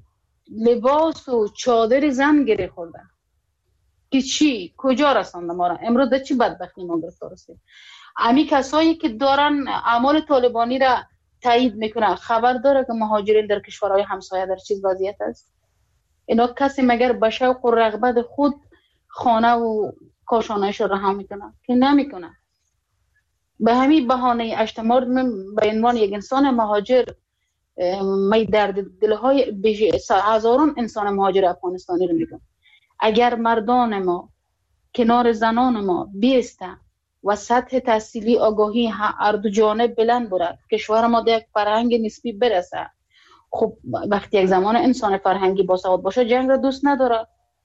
لباس و چادر زن گره خوردن که چی کجا رسانده ما را امروز در چی بدبختی ما گرفتار هستیم. امی کسایی که دارن اعمال طالبانی را تایید میکنن خبر داره که مهاجرین در کشورهای همسایه در چیز وضعیت است؟ اینا کسی مگر به شوق و رغبت خود خانه و کاشانه‌اش را رها میکنن که نمیکنن. به همین بهانه اجتماع به عنوان یک انسان مهاجر می درد دلهای هزاران انسان مهاجر افغانستانی رو میگم. اگر مردان ما کنار زنان ما بیستن و سطح تحصیلی آگاهی هر دو جانب بلند برد، کشور ما در یک فرهنگ نسبی برسه. خب وقتی یک زمان انسان فرهنگی باسواد باشه جنگ را دوست نداره،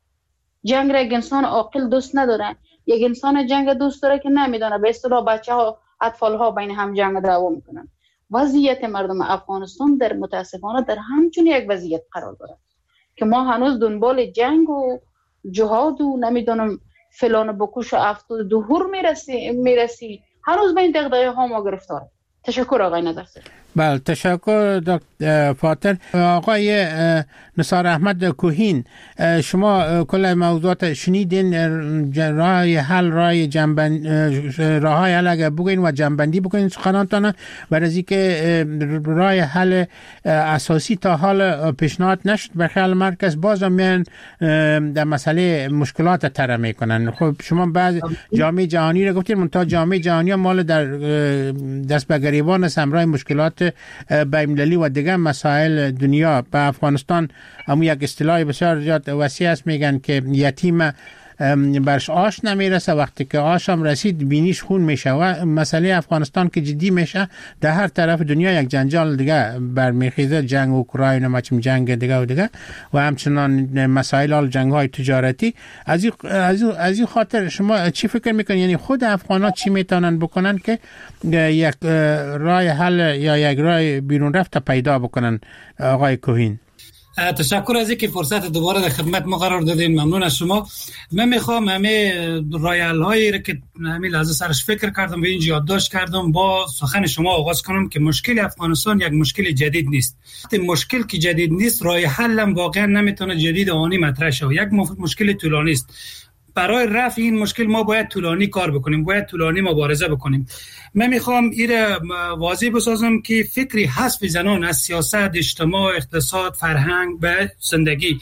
جنگ را یک انسان عاقل دوست نداره. یک انسان جنگ دوست داره که نمیدونه به اصطلاح بچه ها اطفال ها بین هم جنگ دعوا میکنن. وضعیت مردم افغانستان در متاسفانه در همچون یک وضعیت قرار داره که ما هنوز دنبال جنگ و جهاد و نمیدونم فلان بکوش و افتاد دهور میرسی میرسی هنوز به این دغدغه ها ما گرفتار. تشکر آقای نظرسر. بله تشکر دکتر فاتر. آقای نثار احمد کوهین، شما کل موضوعات شنیدین، راه حل راه جنبند راه های حل اگر بگین و جنبندی بکنین سخنانتان و از اینکه راه حل اساسی تا حال پیشنهاد نشد به خیال مرکز باز میان در مسئله مشکلات طرح میکنن. خب شما بعض جامعه جهانی رو گفتین منتها جامعه جهانی مال در دست به گریبان است همراه مشکلات بین‌المللی و دیگر مسائل دنیا. به افغانستان همون یک اصطلاح بسیار زیاد وسیع است، میگن که یتیم برش آش نمیرسه، وقتی که آش هم رسید بینیش خون میشه و مسئله افغانستان که جدی میشه در هر طرف دنیا یک جنجال دیگه برمیخیزه، جنگ اوکراین و مچم جنگ دیگه و دیگه و همچنان مسائل جنگ های تجارتی. از این از از این خاطر شما چی فکر میکنید، یعنی خود افغان‌ها چی میتونن بکنن که یک راه حل یا یک راه بیرون رفت پیدا بکنن؟ آقای کوهین. تشکر از اینکه فرصت دوباره در خدمت ما قرار دادین. ممنون از شما. من میخوام همه رایل هایی را که همین لحظه سرش فکر کردم و اینجا یادداشت کردم با سخن شما آغاز کنم که مشکل افغانستان یک مشکل جدید نیست. مشکل که جدید نیست راه حل هم واقعا نمیتونه جدید آنی مطرح شه. یک مشکل طولانی است. برای رفع این مشکل ما باید طولانی کار بکنیم، باید طولانی مبارزه بکنیم. من میخوام این واضح بسازم که فکری حذف زنان از سیاست، اجتماع، اقتصاد، فرهنگ به زندگی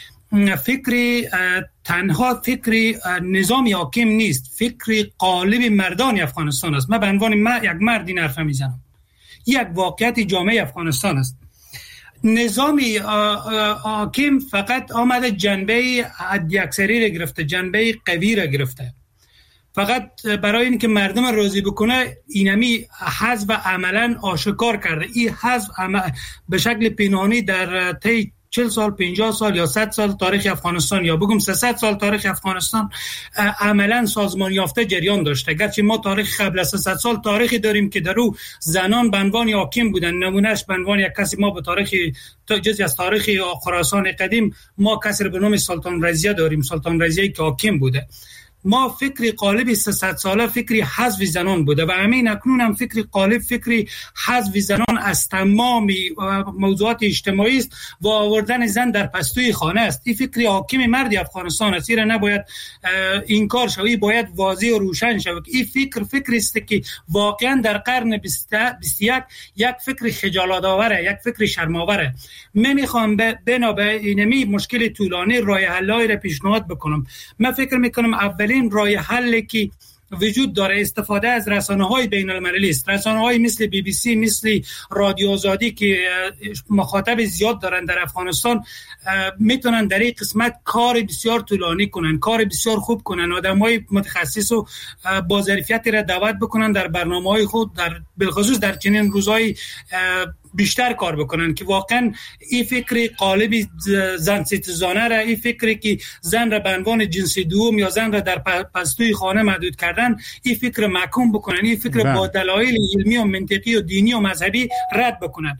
فکری تنها فکری نظامی حاکم نیست، فکری قالب مردان افغانستان است. من به عنوان یک مرد این حرف میزنم. یک واقعیت جامعه افغانستان است. نظامی حاکم فقط آمده جنبه حداکثری را گرفته، جنبه قوی را گرفته، فقط برای اینکه مردم راضی بکنه اینمی حذف عملا آشکار کرده. این حذف به شکل پنهانی در طی چهل سال، پنجاه سال یا صد سال تاریخ افغانستان یا بگم سیصد سال تاریخ افغانستان عملا سازمان یافته جریان داشته. گرچه ما تاریخ قبل از سیصد سال تاریخی داریم که در او زنان به عنوان حاکم بودن، نمونهش به عنوان یک کسی ما به تاریخ جزئی از تاریخ خراسان قدیم ما کسی به نام سلطان رضیه داریم، سلطان رضیه که حاکم بوده. ما فکری قالب سیصد ساله فکری حذف زنان بوده و همین اکنون هم فکری قالب فکری حذف زنان از تمام موضوعات اجتماعی است و آوردن زن در پستوی خانه است. این فکری حاکم مرد افغانستان است، این نباید انکار شود، باید واضح و روشن شود. این فکر فکری است که واقعا در قرن بیست و یک یک فکر خجالت آوره، یک فکر شرم آوره. من میخوام بنا به اینمی مشکل طولانی راه حل‌ای را پیشنهاد بکنم. من فکر میکنم اولی این راه حلی که وجود داره استفاده از رسانه‌های بین‌المللی است. رسانه‌های مثل بی بی سی، مثل رادیو آزادی که مخاطب زیاد دارن در افغانستان میتونن در این قسمت کار بسیار طولانی کنن، کار بسیار خوب کنن، آدمای متخصص و با ظرفیتی را دعوت بکنن در برنامه‌های خود، در بالخصوص در چنین روزهای بیشتر کار بکنن که واقعا این فکر قالب زن ستیزانه را، این فکری که زن را به عنوان جنس دوم یا زن را در پستوی خانه محدود کردن، این فکر محکوم بکنن، این فکر با دلایل علمی و منطقی و دینی و مذهبی رد بکنن.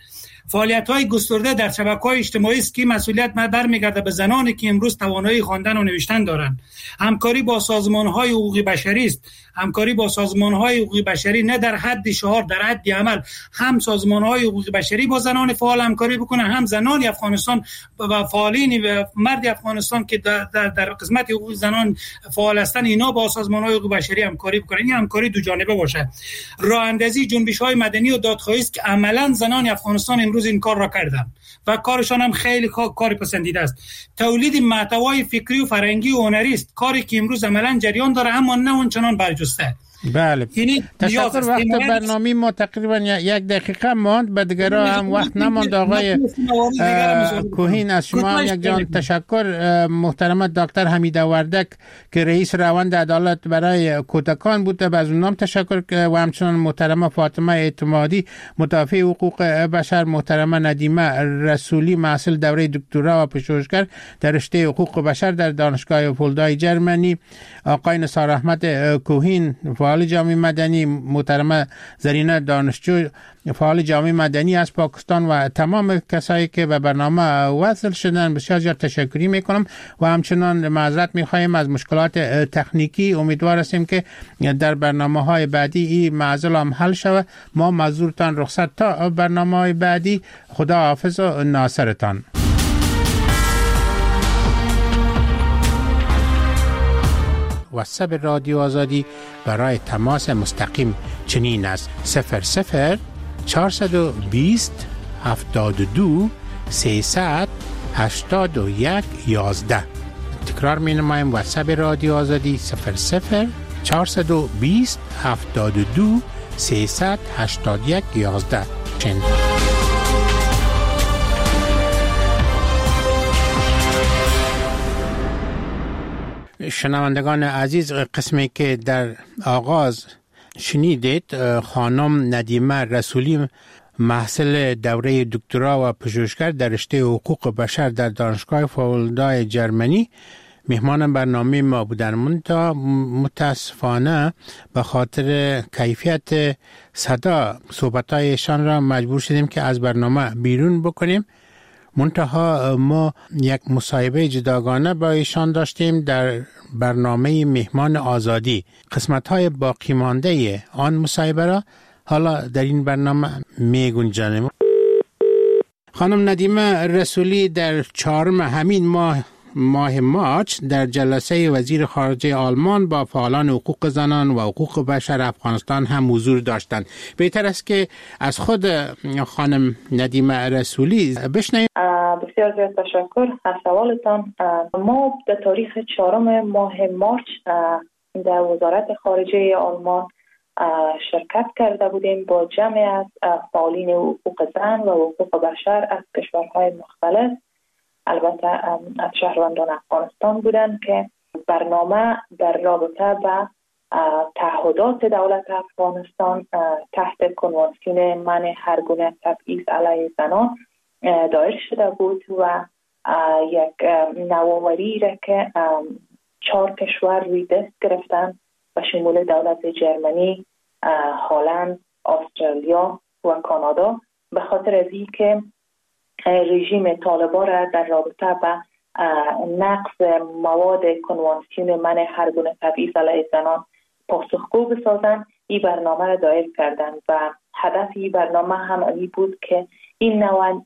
فعالیت‌های گسترده در شبکه‌های اجتماعی است که مسئولیت برمیگرده به زنانی که امروز توانایی خواندن و نوشتن دارند. همکاری با سازمان‌های حقوقی بشری است. همکاری با سازمان‌های حقوقی بشری نه در حد شعار، در حد عمل. هم سازمان‌های حقوقی بشری با زنان فعال همکاری بکنه، هم زنان افغانستان و فعالین و مرد افغانستان که در, در, در قسمت حقوق زنان فعال هستند اینا با سازمان‌های حقوقی بشری همکاری بکنن. این همکاری دو جانبه باشه. راه اندازی جنبش‌های مدنی و دادخواهی است که عملاً زنان افغانستان امروز این کار را کردن و کارشان هم خیلی کار پسندیده است. تولید محتوای فکری و فرهنگی و هنری است، کاری که امروز عملاً جریان داره اما نه اونچنان برجسته. بله، تشکر. وقت برنامه ما تقریبا یک دقیقه ماند، به دیگرها هم وقت نماند. آقای کوهین از شما هم یک جان تشکر. محترم دکتر حمیده وردک که رئیس روند عدالت برای کودکان بود، از اونام تشکر و همچنان محترم فاطمه اعتمادی مدافع حقوق بشر، محترم ندیمه رسولی محصل دوره دکترا و پژوهشگر در رشته حقوق بشر در دانشگاه فولدای جرمنی، آقای نثار احمد کوهین فعال جامعه مدنی، محترمه زرینه دانشجو فعال جامعه مدنی از پاکستان و تمام کسایی که به برنامه وصل شدن بسیار زیاد تشکری میکنم و همچنان معذرت میخوایم از مشکلات تکنیکی. امیدوار هستیم که در برنامه های بعدی این معضل هم حل شود. ما معذورتان رخصت تا برنامه های بعدی. خدا حافظ و ناصرتان. واتساپ رادیو آزادی برای تماس مستقیم چنین است: صفر صفر چهارصد و بیست هفتاد و دو سیصد هشتاد و یک یازده. تکرار می نمایم: واتساپ رادیو آزادی صفر صفر چهارصد و بیست هفتاد و دو سیصد هشتاد و یک یازده. شنوندگان عزیز، قسمی که در آغاز شنیدید خانم ندیمه رسولی محصل دوره دکترا و پژوهشگر در رشته حقوق بشر در دانشگاه فولدای جرمنی مهمان برنامه ما بودن. منتها متاسفانه به خاطر کیفیت صدا صحبتایشان را مجبور شدیم که از برنامه بیرون بکنیم. منتها ما یک مصاحبه جداگانه با ایشان داشتیم در برنامه مهمان آزادی. قسمت‌های باقی مانده آن مصاحبه را حالا در این برنامه می گنجانیم. خانم ندیمه رسولی در چهارم همین ماه ماه مارچ در جلسه وزیر خارجه آلمان با فعالان حقوق زنان و حقوق بشر افغانستان هم حضور داشتند. بهتر است که از خود خانم ندیمه رسولی بشنویم. بسیار زیاد تشکر از سوالتان. ما در تاریخ چهارم ماه مارچ در وزارت خارجه آلمان شرکت کرده بودیم با جمعی از فعالین حقوق زن و حقوق بشر از کشورهای مختلف، البته از شهروندان افغانستان بودند که برنامه در رابطه با تعهدات دولت افغانستان تحت کنوانسیون منع هر گونه تبعیض علیه زنان دایر شده بود و یک نوآوری را که چهار کشور روی دست گرفتن و شمول دولت جرمنی، هلند، استرالیا و کانادا، به خاطر از این که رژیم طالبان را در رابطه با نقض مواد کنوانسیون منع هر گونه تبعیض علیه زنان پاسخگو بسازند، این برنامه را دایر کردند و هدف این برنامه هم این بود که این نوع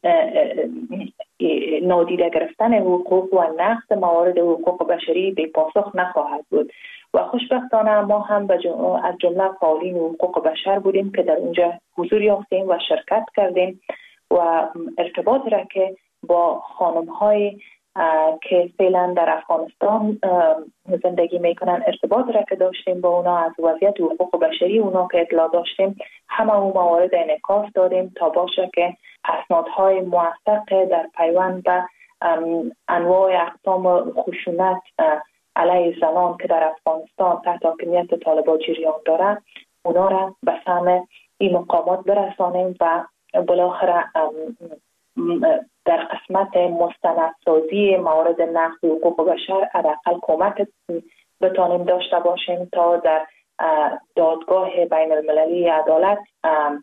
نادیده گرفتن حقوق و نقض موارد حقوق بشری به پاسخ نخواهد بود. و خوشبختانه ما هم از جمله فعالین حقوق بشر بودیم که در اونجا حضور یافتیم و شرکت کردیم و ارتباط را که با خانم‌های که فعلا در افغانستان زندگی میکنن ارتباط را که داشتیم با اونا، از وضعیت حقوق بشری اونا که اطلاع داشتیم، همه اون موارد انعکاس دادیم تا باشه که اسنادهای موثق در پیوند به انواع اقسام خشونت علیه زنان که در افغانستان تحت حاکمیت طالبان جریان داره اونا را به سهم این مقامات برسانیم و بالاخره در قسمت مستندسازی موارد نقض حقوق بشر حداقل کمک بتانیم داشته باشیم تا در دادگاه بین المللی عدالت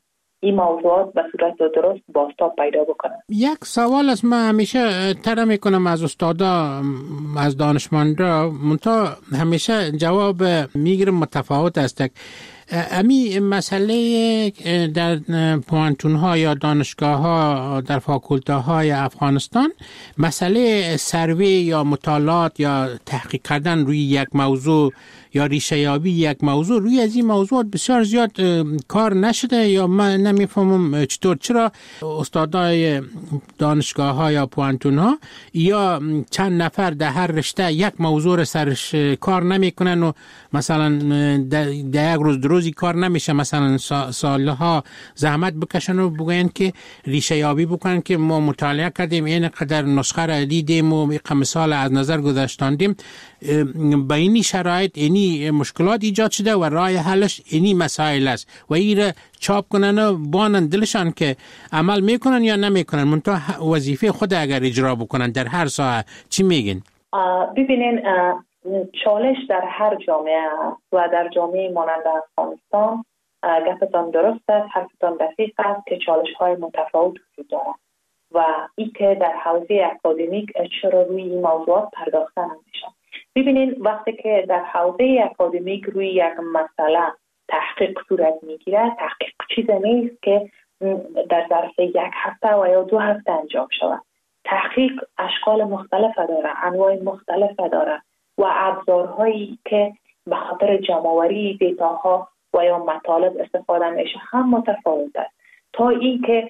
این موضوعات به صورت درست بازتاب پیدا بکنن. یک سوال از من همیشه طرح میکنم از استادا، از دانشمندا، منتها همیشه جواب میگیرم متفاوت است. امی مسئله در پوانتون ها یا دانشگاه ها در فاکولته های افغانستان، مسئله سروی یا مطالعات یا تحقیق کردن روی یک موضوع یا ریشه یابی یک موضوع، روی از این موضوع بسیار زیاد کار نشده یا من نمیفهمم چطور. چرا استادای دانشگاه ها یا پوانتون ها یا چند نفر در هر رشته یک موضوع سرش کار نمیکنن و مثلا در یک روز روزی کار نمیشه، مثلا سالها زحمت بکشن و بگوین که ریشه یابی بکنن که ما مطالعه کردیم، این قدر نسخه را دیدیم و یک مثال از نظر گذاشتاندیم. با اینی شرایط اینی مشکلات ایجاد شده و راه حلش اینی مسائل است و این را چاپ کنن و بانن دلشان که عمل میکنن یا نمیکنن، منتها وظیفه خود اگر اجرا بکنن در هر ساحه. چی میگین؟ ببینین چالش در هر جامعه و در جامعه مانند افغانستان گفتان درست است، حرفتان دقیق است که چالش های متفاوت وجود دارد و این که در حوزه اکادمیک چرا روی این موضوعات پرداخته نمیشه. ببینین وقتی که در حوزه اکادمیک روی یک مسئله تحقیق صورت میگیره، تحقیق چیز نیست که در ظرف یک هفته و یا دو هفته انجام شود. تحقیق اشکال مختلف داره، انواع مختلف داره و ابزارهایی که به خاطر جمع‌آوری دیتاها و یا مطالب استفاده میشه هم متفاوت است. تا این که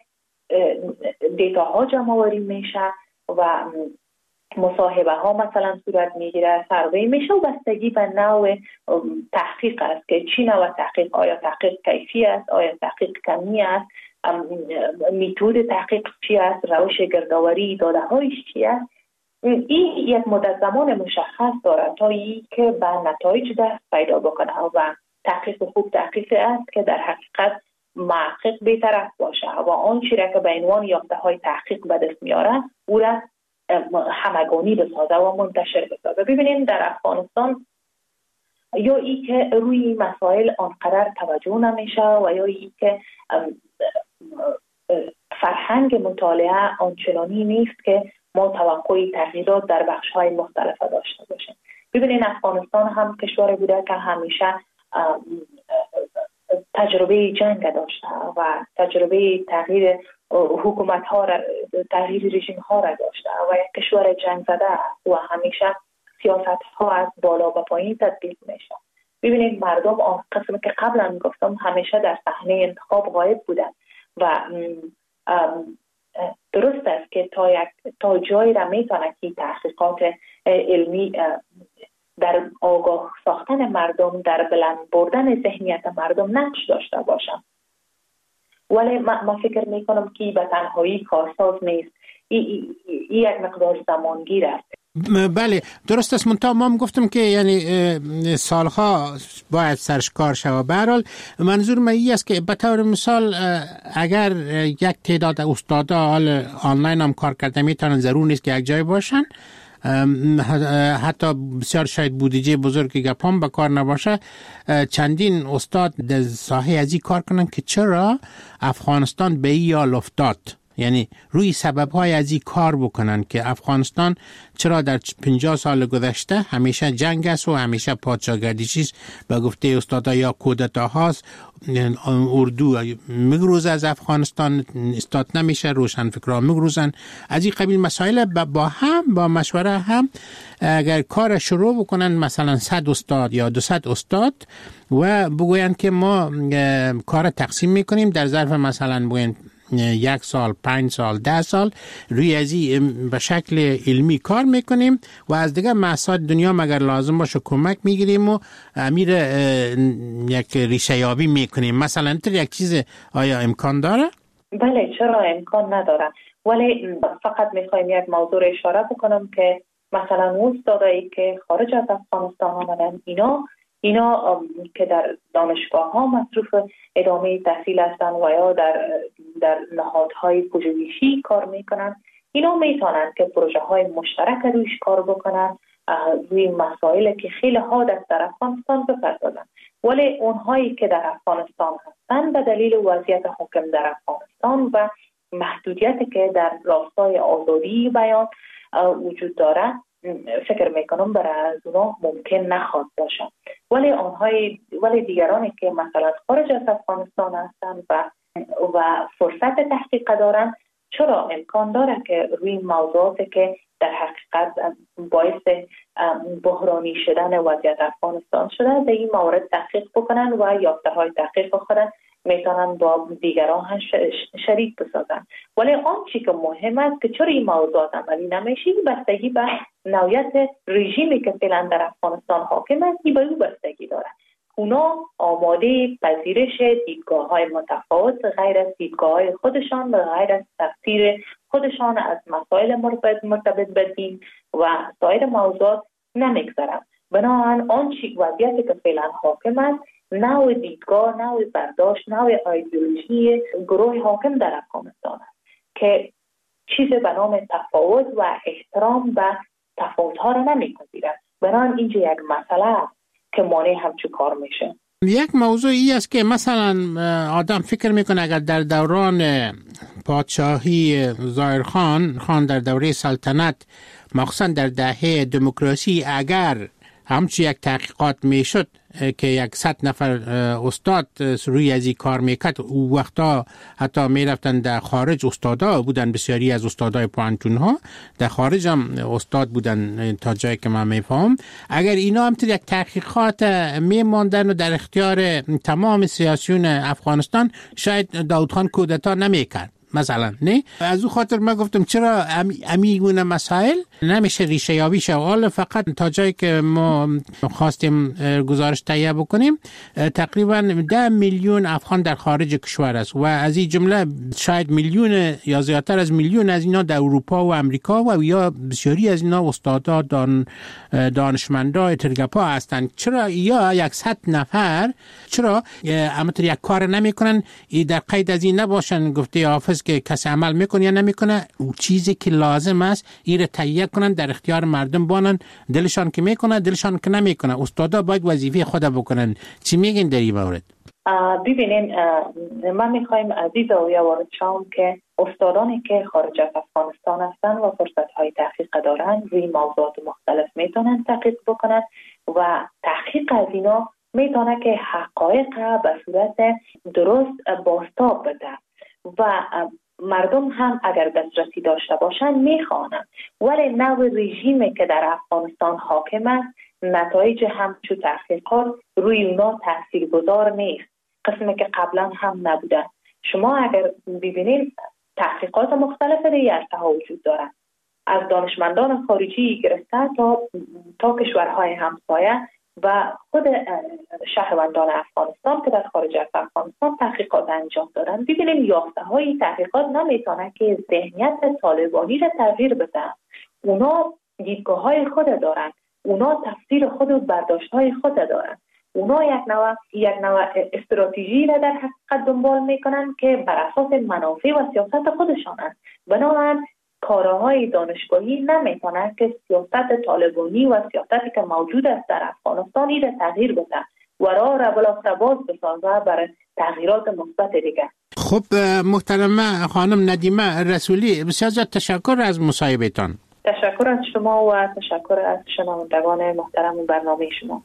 دیتاها جمع‌آوری میشه و مصاحبه ها مثلا صورت میگیره، سروی میشه و بستگی به نوع تحقیق است که چی نوع تحقیق، آیا تحقیق کیفی است، آیا تحقیق کمی است، میتود تحقیق چی است، روش گردآوری داده هایش چی است. این یک مدت زمان مشخص داره تا ای که به نتایج دست پیدا بکنه و تحقیق خوب تحقیق است که در حقیقت محقق بی‌طرف باشه و آنچه را که به عنوان یافته های تحقیق به دست میاره او را همگانی بسازه و منتشر بسازه. ببینید در افغانستان یا ای که روی مسائل آنقدر توجه نمیشه و یا ای که فرهنگ مطالعه آنچنانی نیست که ما توقع تغییرات در بخش‌های مختلف داشته باشیم. ببینید افغانستان هم کشوری بوده که همیشه تجربه جنگ داشته و تجربه تغییر حکومت ها را، تغییر رژیم ها را داشته و یک کشور جنگ زده است و همیشه سیاست ها از بالا به پایین تطبیق میشه. ببینید مردم آن قسم که قبلا گفتم همیشه در صحنه انتخاب غایب بودن و درست است که تا یک تا جایی را میتونه که تحقیقات علمی در آگاه ساختن مردم، در بلند بردن ذهنیت مردم نقش داشته باشن. ولی ما فکر میکنم که به تنهایی کارساز نیست، این یک مقدار زمانگیر است. بله درست است، منتها ما هم گفتم که یعنی سالها باید سرش کار شود. به هر حال منظور من این است که به طور مثال اگر یک تعداد استادا حال آنلاین هم کار کرده میتونن، ضرور نیست که یک جای باشن، حتی بسیار شاید بودجه بزرگی گپام به کار نباشه، چندین استاد در ساحه ازی کار کنن که چرا افغانستان به این حال افتاد، یعنی روی سبب‌های از این کار بکنن که افغانستان چرا در پنجاه سال گذشته همیشه جنگ است و همیشه پادشاهگردشی است. به گفته استادا یا کودتا هاست، اردو میگروزه از افغانستان، استاد نمیشه، روشنفکران میگروزن. از این قبیل مسائل با هم با مشوره هم اگر کار شروع بکنن، مثلا صد استاد یا دوصد استاد و بگوین که ما کار تقسیم میکنیم در ظرف مثلا بگوین یک سال، پنج سال، ده سال روی ازی به شکل علمی کار میکنیم و از دیگه محصات دنیا مگر لازم باشه کمک میگیریم و امیر یک ریشه یابی میکنیم. مثلا انتر یک چیز آیا امکان داره؟ بله چرا امکان نداره، ولی فقط میخوایم یک موضوع اشاره بکنم که مثلا استادایی که خارج از افغانستان آمدن، اینا اینا که در دانشگاه ها مصروف ادامه تحصیل هستند و یا در در نهادهای پژوهشی کار میکنن، اینا میتونن که پروژه های مشترک رویش کار بکنن، روی مسائلی که خیلی حاد است در افغانستان بپردازن. ولی اونهایی که در افغانستان هستند به دلیل وضعیت حاکم در افغانستان و محدودیتی که در راستای آزادی بیان وجود داره، فکر میکنم برای از اونا ممکن نخواهد باشه. ولی آنهای ولی دیگرانی که مثلا خارج از افغانستان هستند و و فرصت تحقیق دارند، چرا امکان داره که روی موضوعاتی که در حقیقت باعث بحرانی شدن وضعیت افغانستان شده در این مورد تحقیق بکنن و یافته های تحقیق خودن میتونن با دیگران هم شریک بسازن. ولی آن چی که مهم است که چرا این موضوعات عملی نمیشه، بستگی به نوعیت رژیمی که فعلا در افغانستان حاکم است به او بستگی داره. اونا آماده پذیرش دیدگاه های متفاوت غیر از دیدگاه های خودشان و غیر از تفسیر خودشان از مسائل مرتبط به دین و سایر موضوعات نمیگذارن. بنابراین آن چی وضعیتی که فعلا حاکم است، نوع دیدگاه، نوع برداشت، نوع ایدئولوژی گروه حاکم در افغانستان است که چیز به نام تفاوت و احترام به تفاوت‌ها را نمی‌پذیرد. بنابراین اینجا یک مسئله است که مانع همچون کار میشه. یک موضوعی است که مثلا آدم فکر میکنه اگر در دوران پادشاهی ظاهرخان خان در دوره سلطنت، مخصوصا در دهه دموکراسی، اگر همچی یک تحقیقات میشد که یک صد نفر استاد روی از این کار میکرد، او وقتا حتی میرفتن در خارج، استادا بودن، بسیاری از استادای پوانتون ها در خارج هم استاد بودن تا جایی که من میفهم. اگر اینا همطور یک تحقیقات میماندن و در اختیار تمام سیاسیون افغانستان، شاید داود خان کودتا نمیکرد مثلا. نه از او خاطر ما گفتم چرا امی گونه مسائل نمیشه ریشه یابی شد. فقط تا جایی که ما خواستیم گزارش تهیه بکنیم، تقریبا ده میلیون افغان در خارج کشور است و از این جمله شاید میلیون یا زیادتر از میلیون از اینا در اروپا و امریکا و یا بسیاری از اینا استادا، دان دانشمندا، ترگپا هستند. چرا یا یک صد نفر چرا همونطور یک کار نمیکنن، در قید از این نباشن گفته حافظ که کسی عمل میکنه یا نمیکنه، او چیزی که لازم است این تهیه کنن، در اختیار مردم بانن، دلشان که میکنه دلشان که نمیکنه. استادا باید وظیفه خود بکنن. چی میگین در این مورد؟ ببینین، من میخوایم از این زاویه وارد شوم که استادانی که خارج از افغانستان هستن و فرصت های تحقیق دارن روی موضوعات مختلف میتونن تحقیق بکنن و تحقیق از اینا میتونه که حقایق به صورت درست بازتاب بده و مردم هم اگر دسترسی داشته باشن میخوانن. ولی نوع رژیمی که در افغانستان حاکم است، نتایج همچون تحقیقات روی اونا تاثیرگذار نیست، قسمی که قبلا هم نبودن. شما اگر ببینید تحقیقات مختلف ریاضه ها وجود دارن، از دانشمندان خارجی گرفته تا تا کشورهای همسایه و خود شهروندان افغانستان که در خارج از افغانستان تحقیقات انجام دادن. ببینیم یافته های تحقیقات نمیتونه که ذهنیت طالبانی را تغییر بده. اونا دیدگاه های خود دارن، اونا تفسیر خود و برداشت های خود دارن، اونا یک نوع یک نوع استراتژی را در حقیقت دنبال میکنن که بر اساس منافع و سیاست خودشان است. بنابراین کارهای دانشگاهی نمیتونه که سیاست طالبانی و سیاستی که موجود است در افغانستان را تغییر بده و راه را بلا باز بسازه برای تغییرات مثبت دیگه. خب محترمه خانم ندیمه رسولی، بسیار زیاد تشکر از مصاحبهتان. تشکر از شما و تشکر از شنوندگان محترم برنامه شما.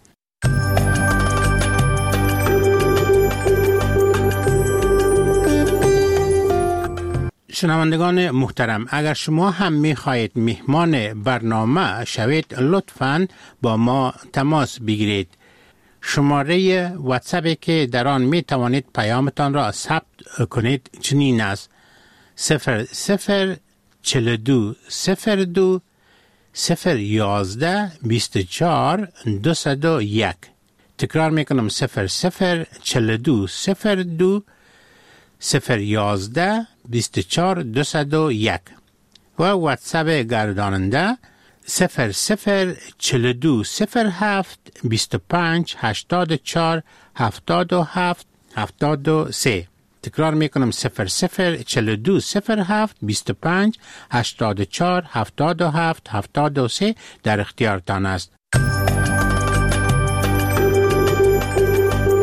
شنوندگان محترم، اگر شما هم میخواهید مهمان برنامه شوید، لطفاً با ما تماس بگیرید. شماره واتساپی که در آن می توانید پیامتان را ثبت کنید چنین است: صفر صفر چهل و دو صفر دو صفر یازده بیست و چهار دویست و یک. تکرار میکنم: صفر صفر چهل و دو صفر دو صفر یازده بیست و چهار دویست و یک. و واتساپ گرداننده صفر صفر چهل و دو صفر هفت بیست و پنج هشتاد و چهار هفتاد و هفت هفتاد و سه. تکرار میکنم: صفر صفر چهل و دو صفر هفت بیست و پنج هشتاد و چهار هفتاد و هفت هفتاد و سه در اختیارتان است.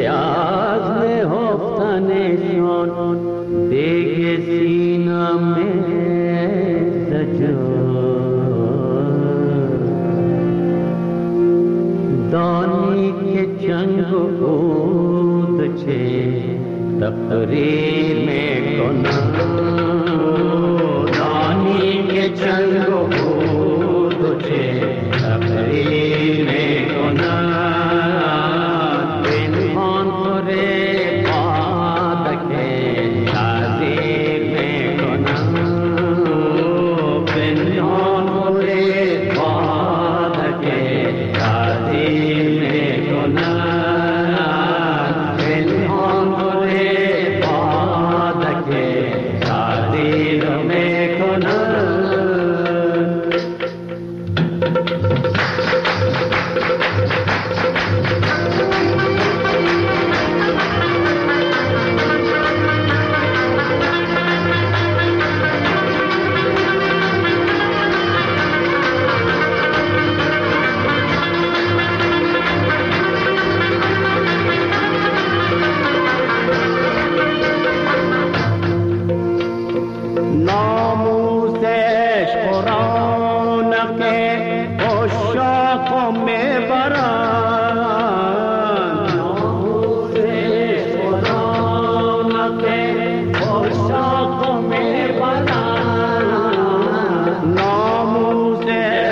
از نهفتنشان دیگ سینم دانی که جنگ بود چه تقریر میکنم دانی که جنگ بود چه تقریر میکنم پنهان خوره پادکه تعذیر میکنم پنهان خوره پادکه تعذیر میکنم پنهان خوره پادکه تعذیر میکنم ناموسش قرآنکه اشاق میبرند ناموسش قرآنکه اشاق میبرند ناموسش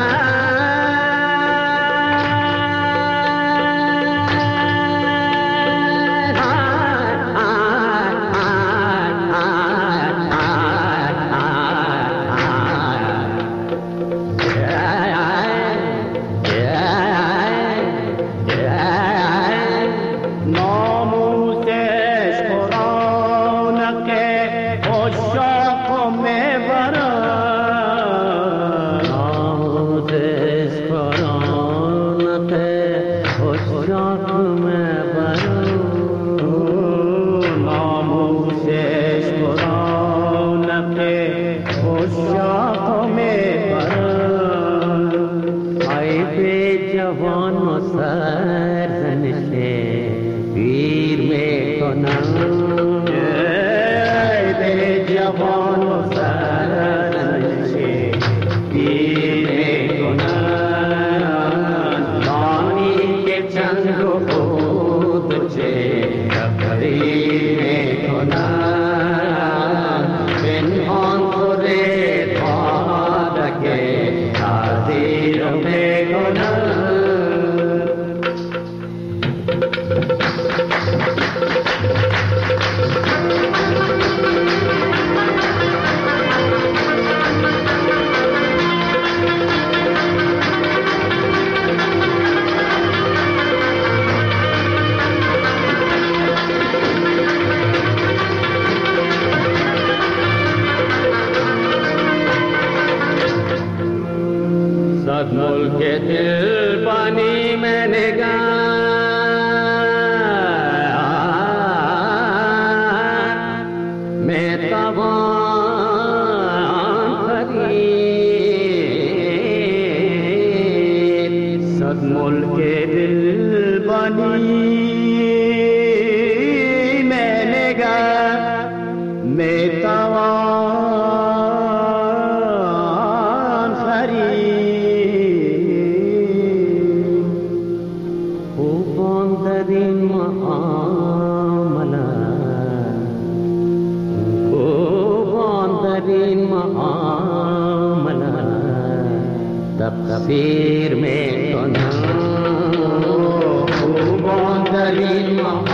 ناموسش قرآنکه اشاق میبرند ناموسش قرآنکه اشاق میبرند ناموسش قرآنکه اشاق میبرند ای به جوان و سرزنش پیر میکنم ای به جوان و سرزنش پیر میکنم دانی که چنگ و خود چه تقریر میکنم پنهان خوره پادکه تعذیر میکنم صد ملک دل بانی میں نگاه میں توان خرید صد ملک دل بانی میں نگاه میں توان خرید خوبان در این معاملات خوبان در این معاملات تقصیر میکنم خوبان در این معاملات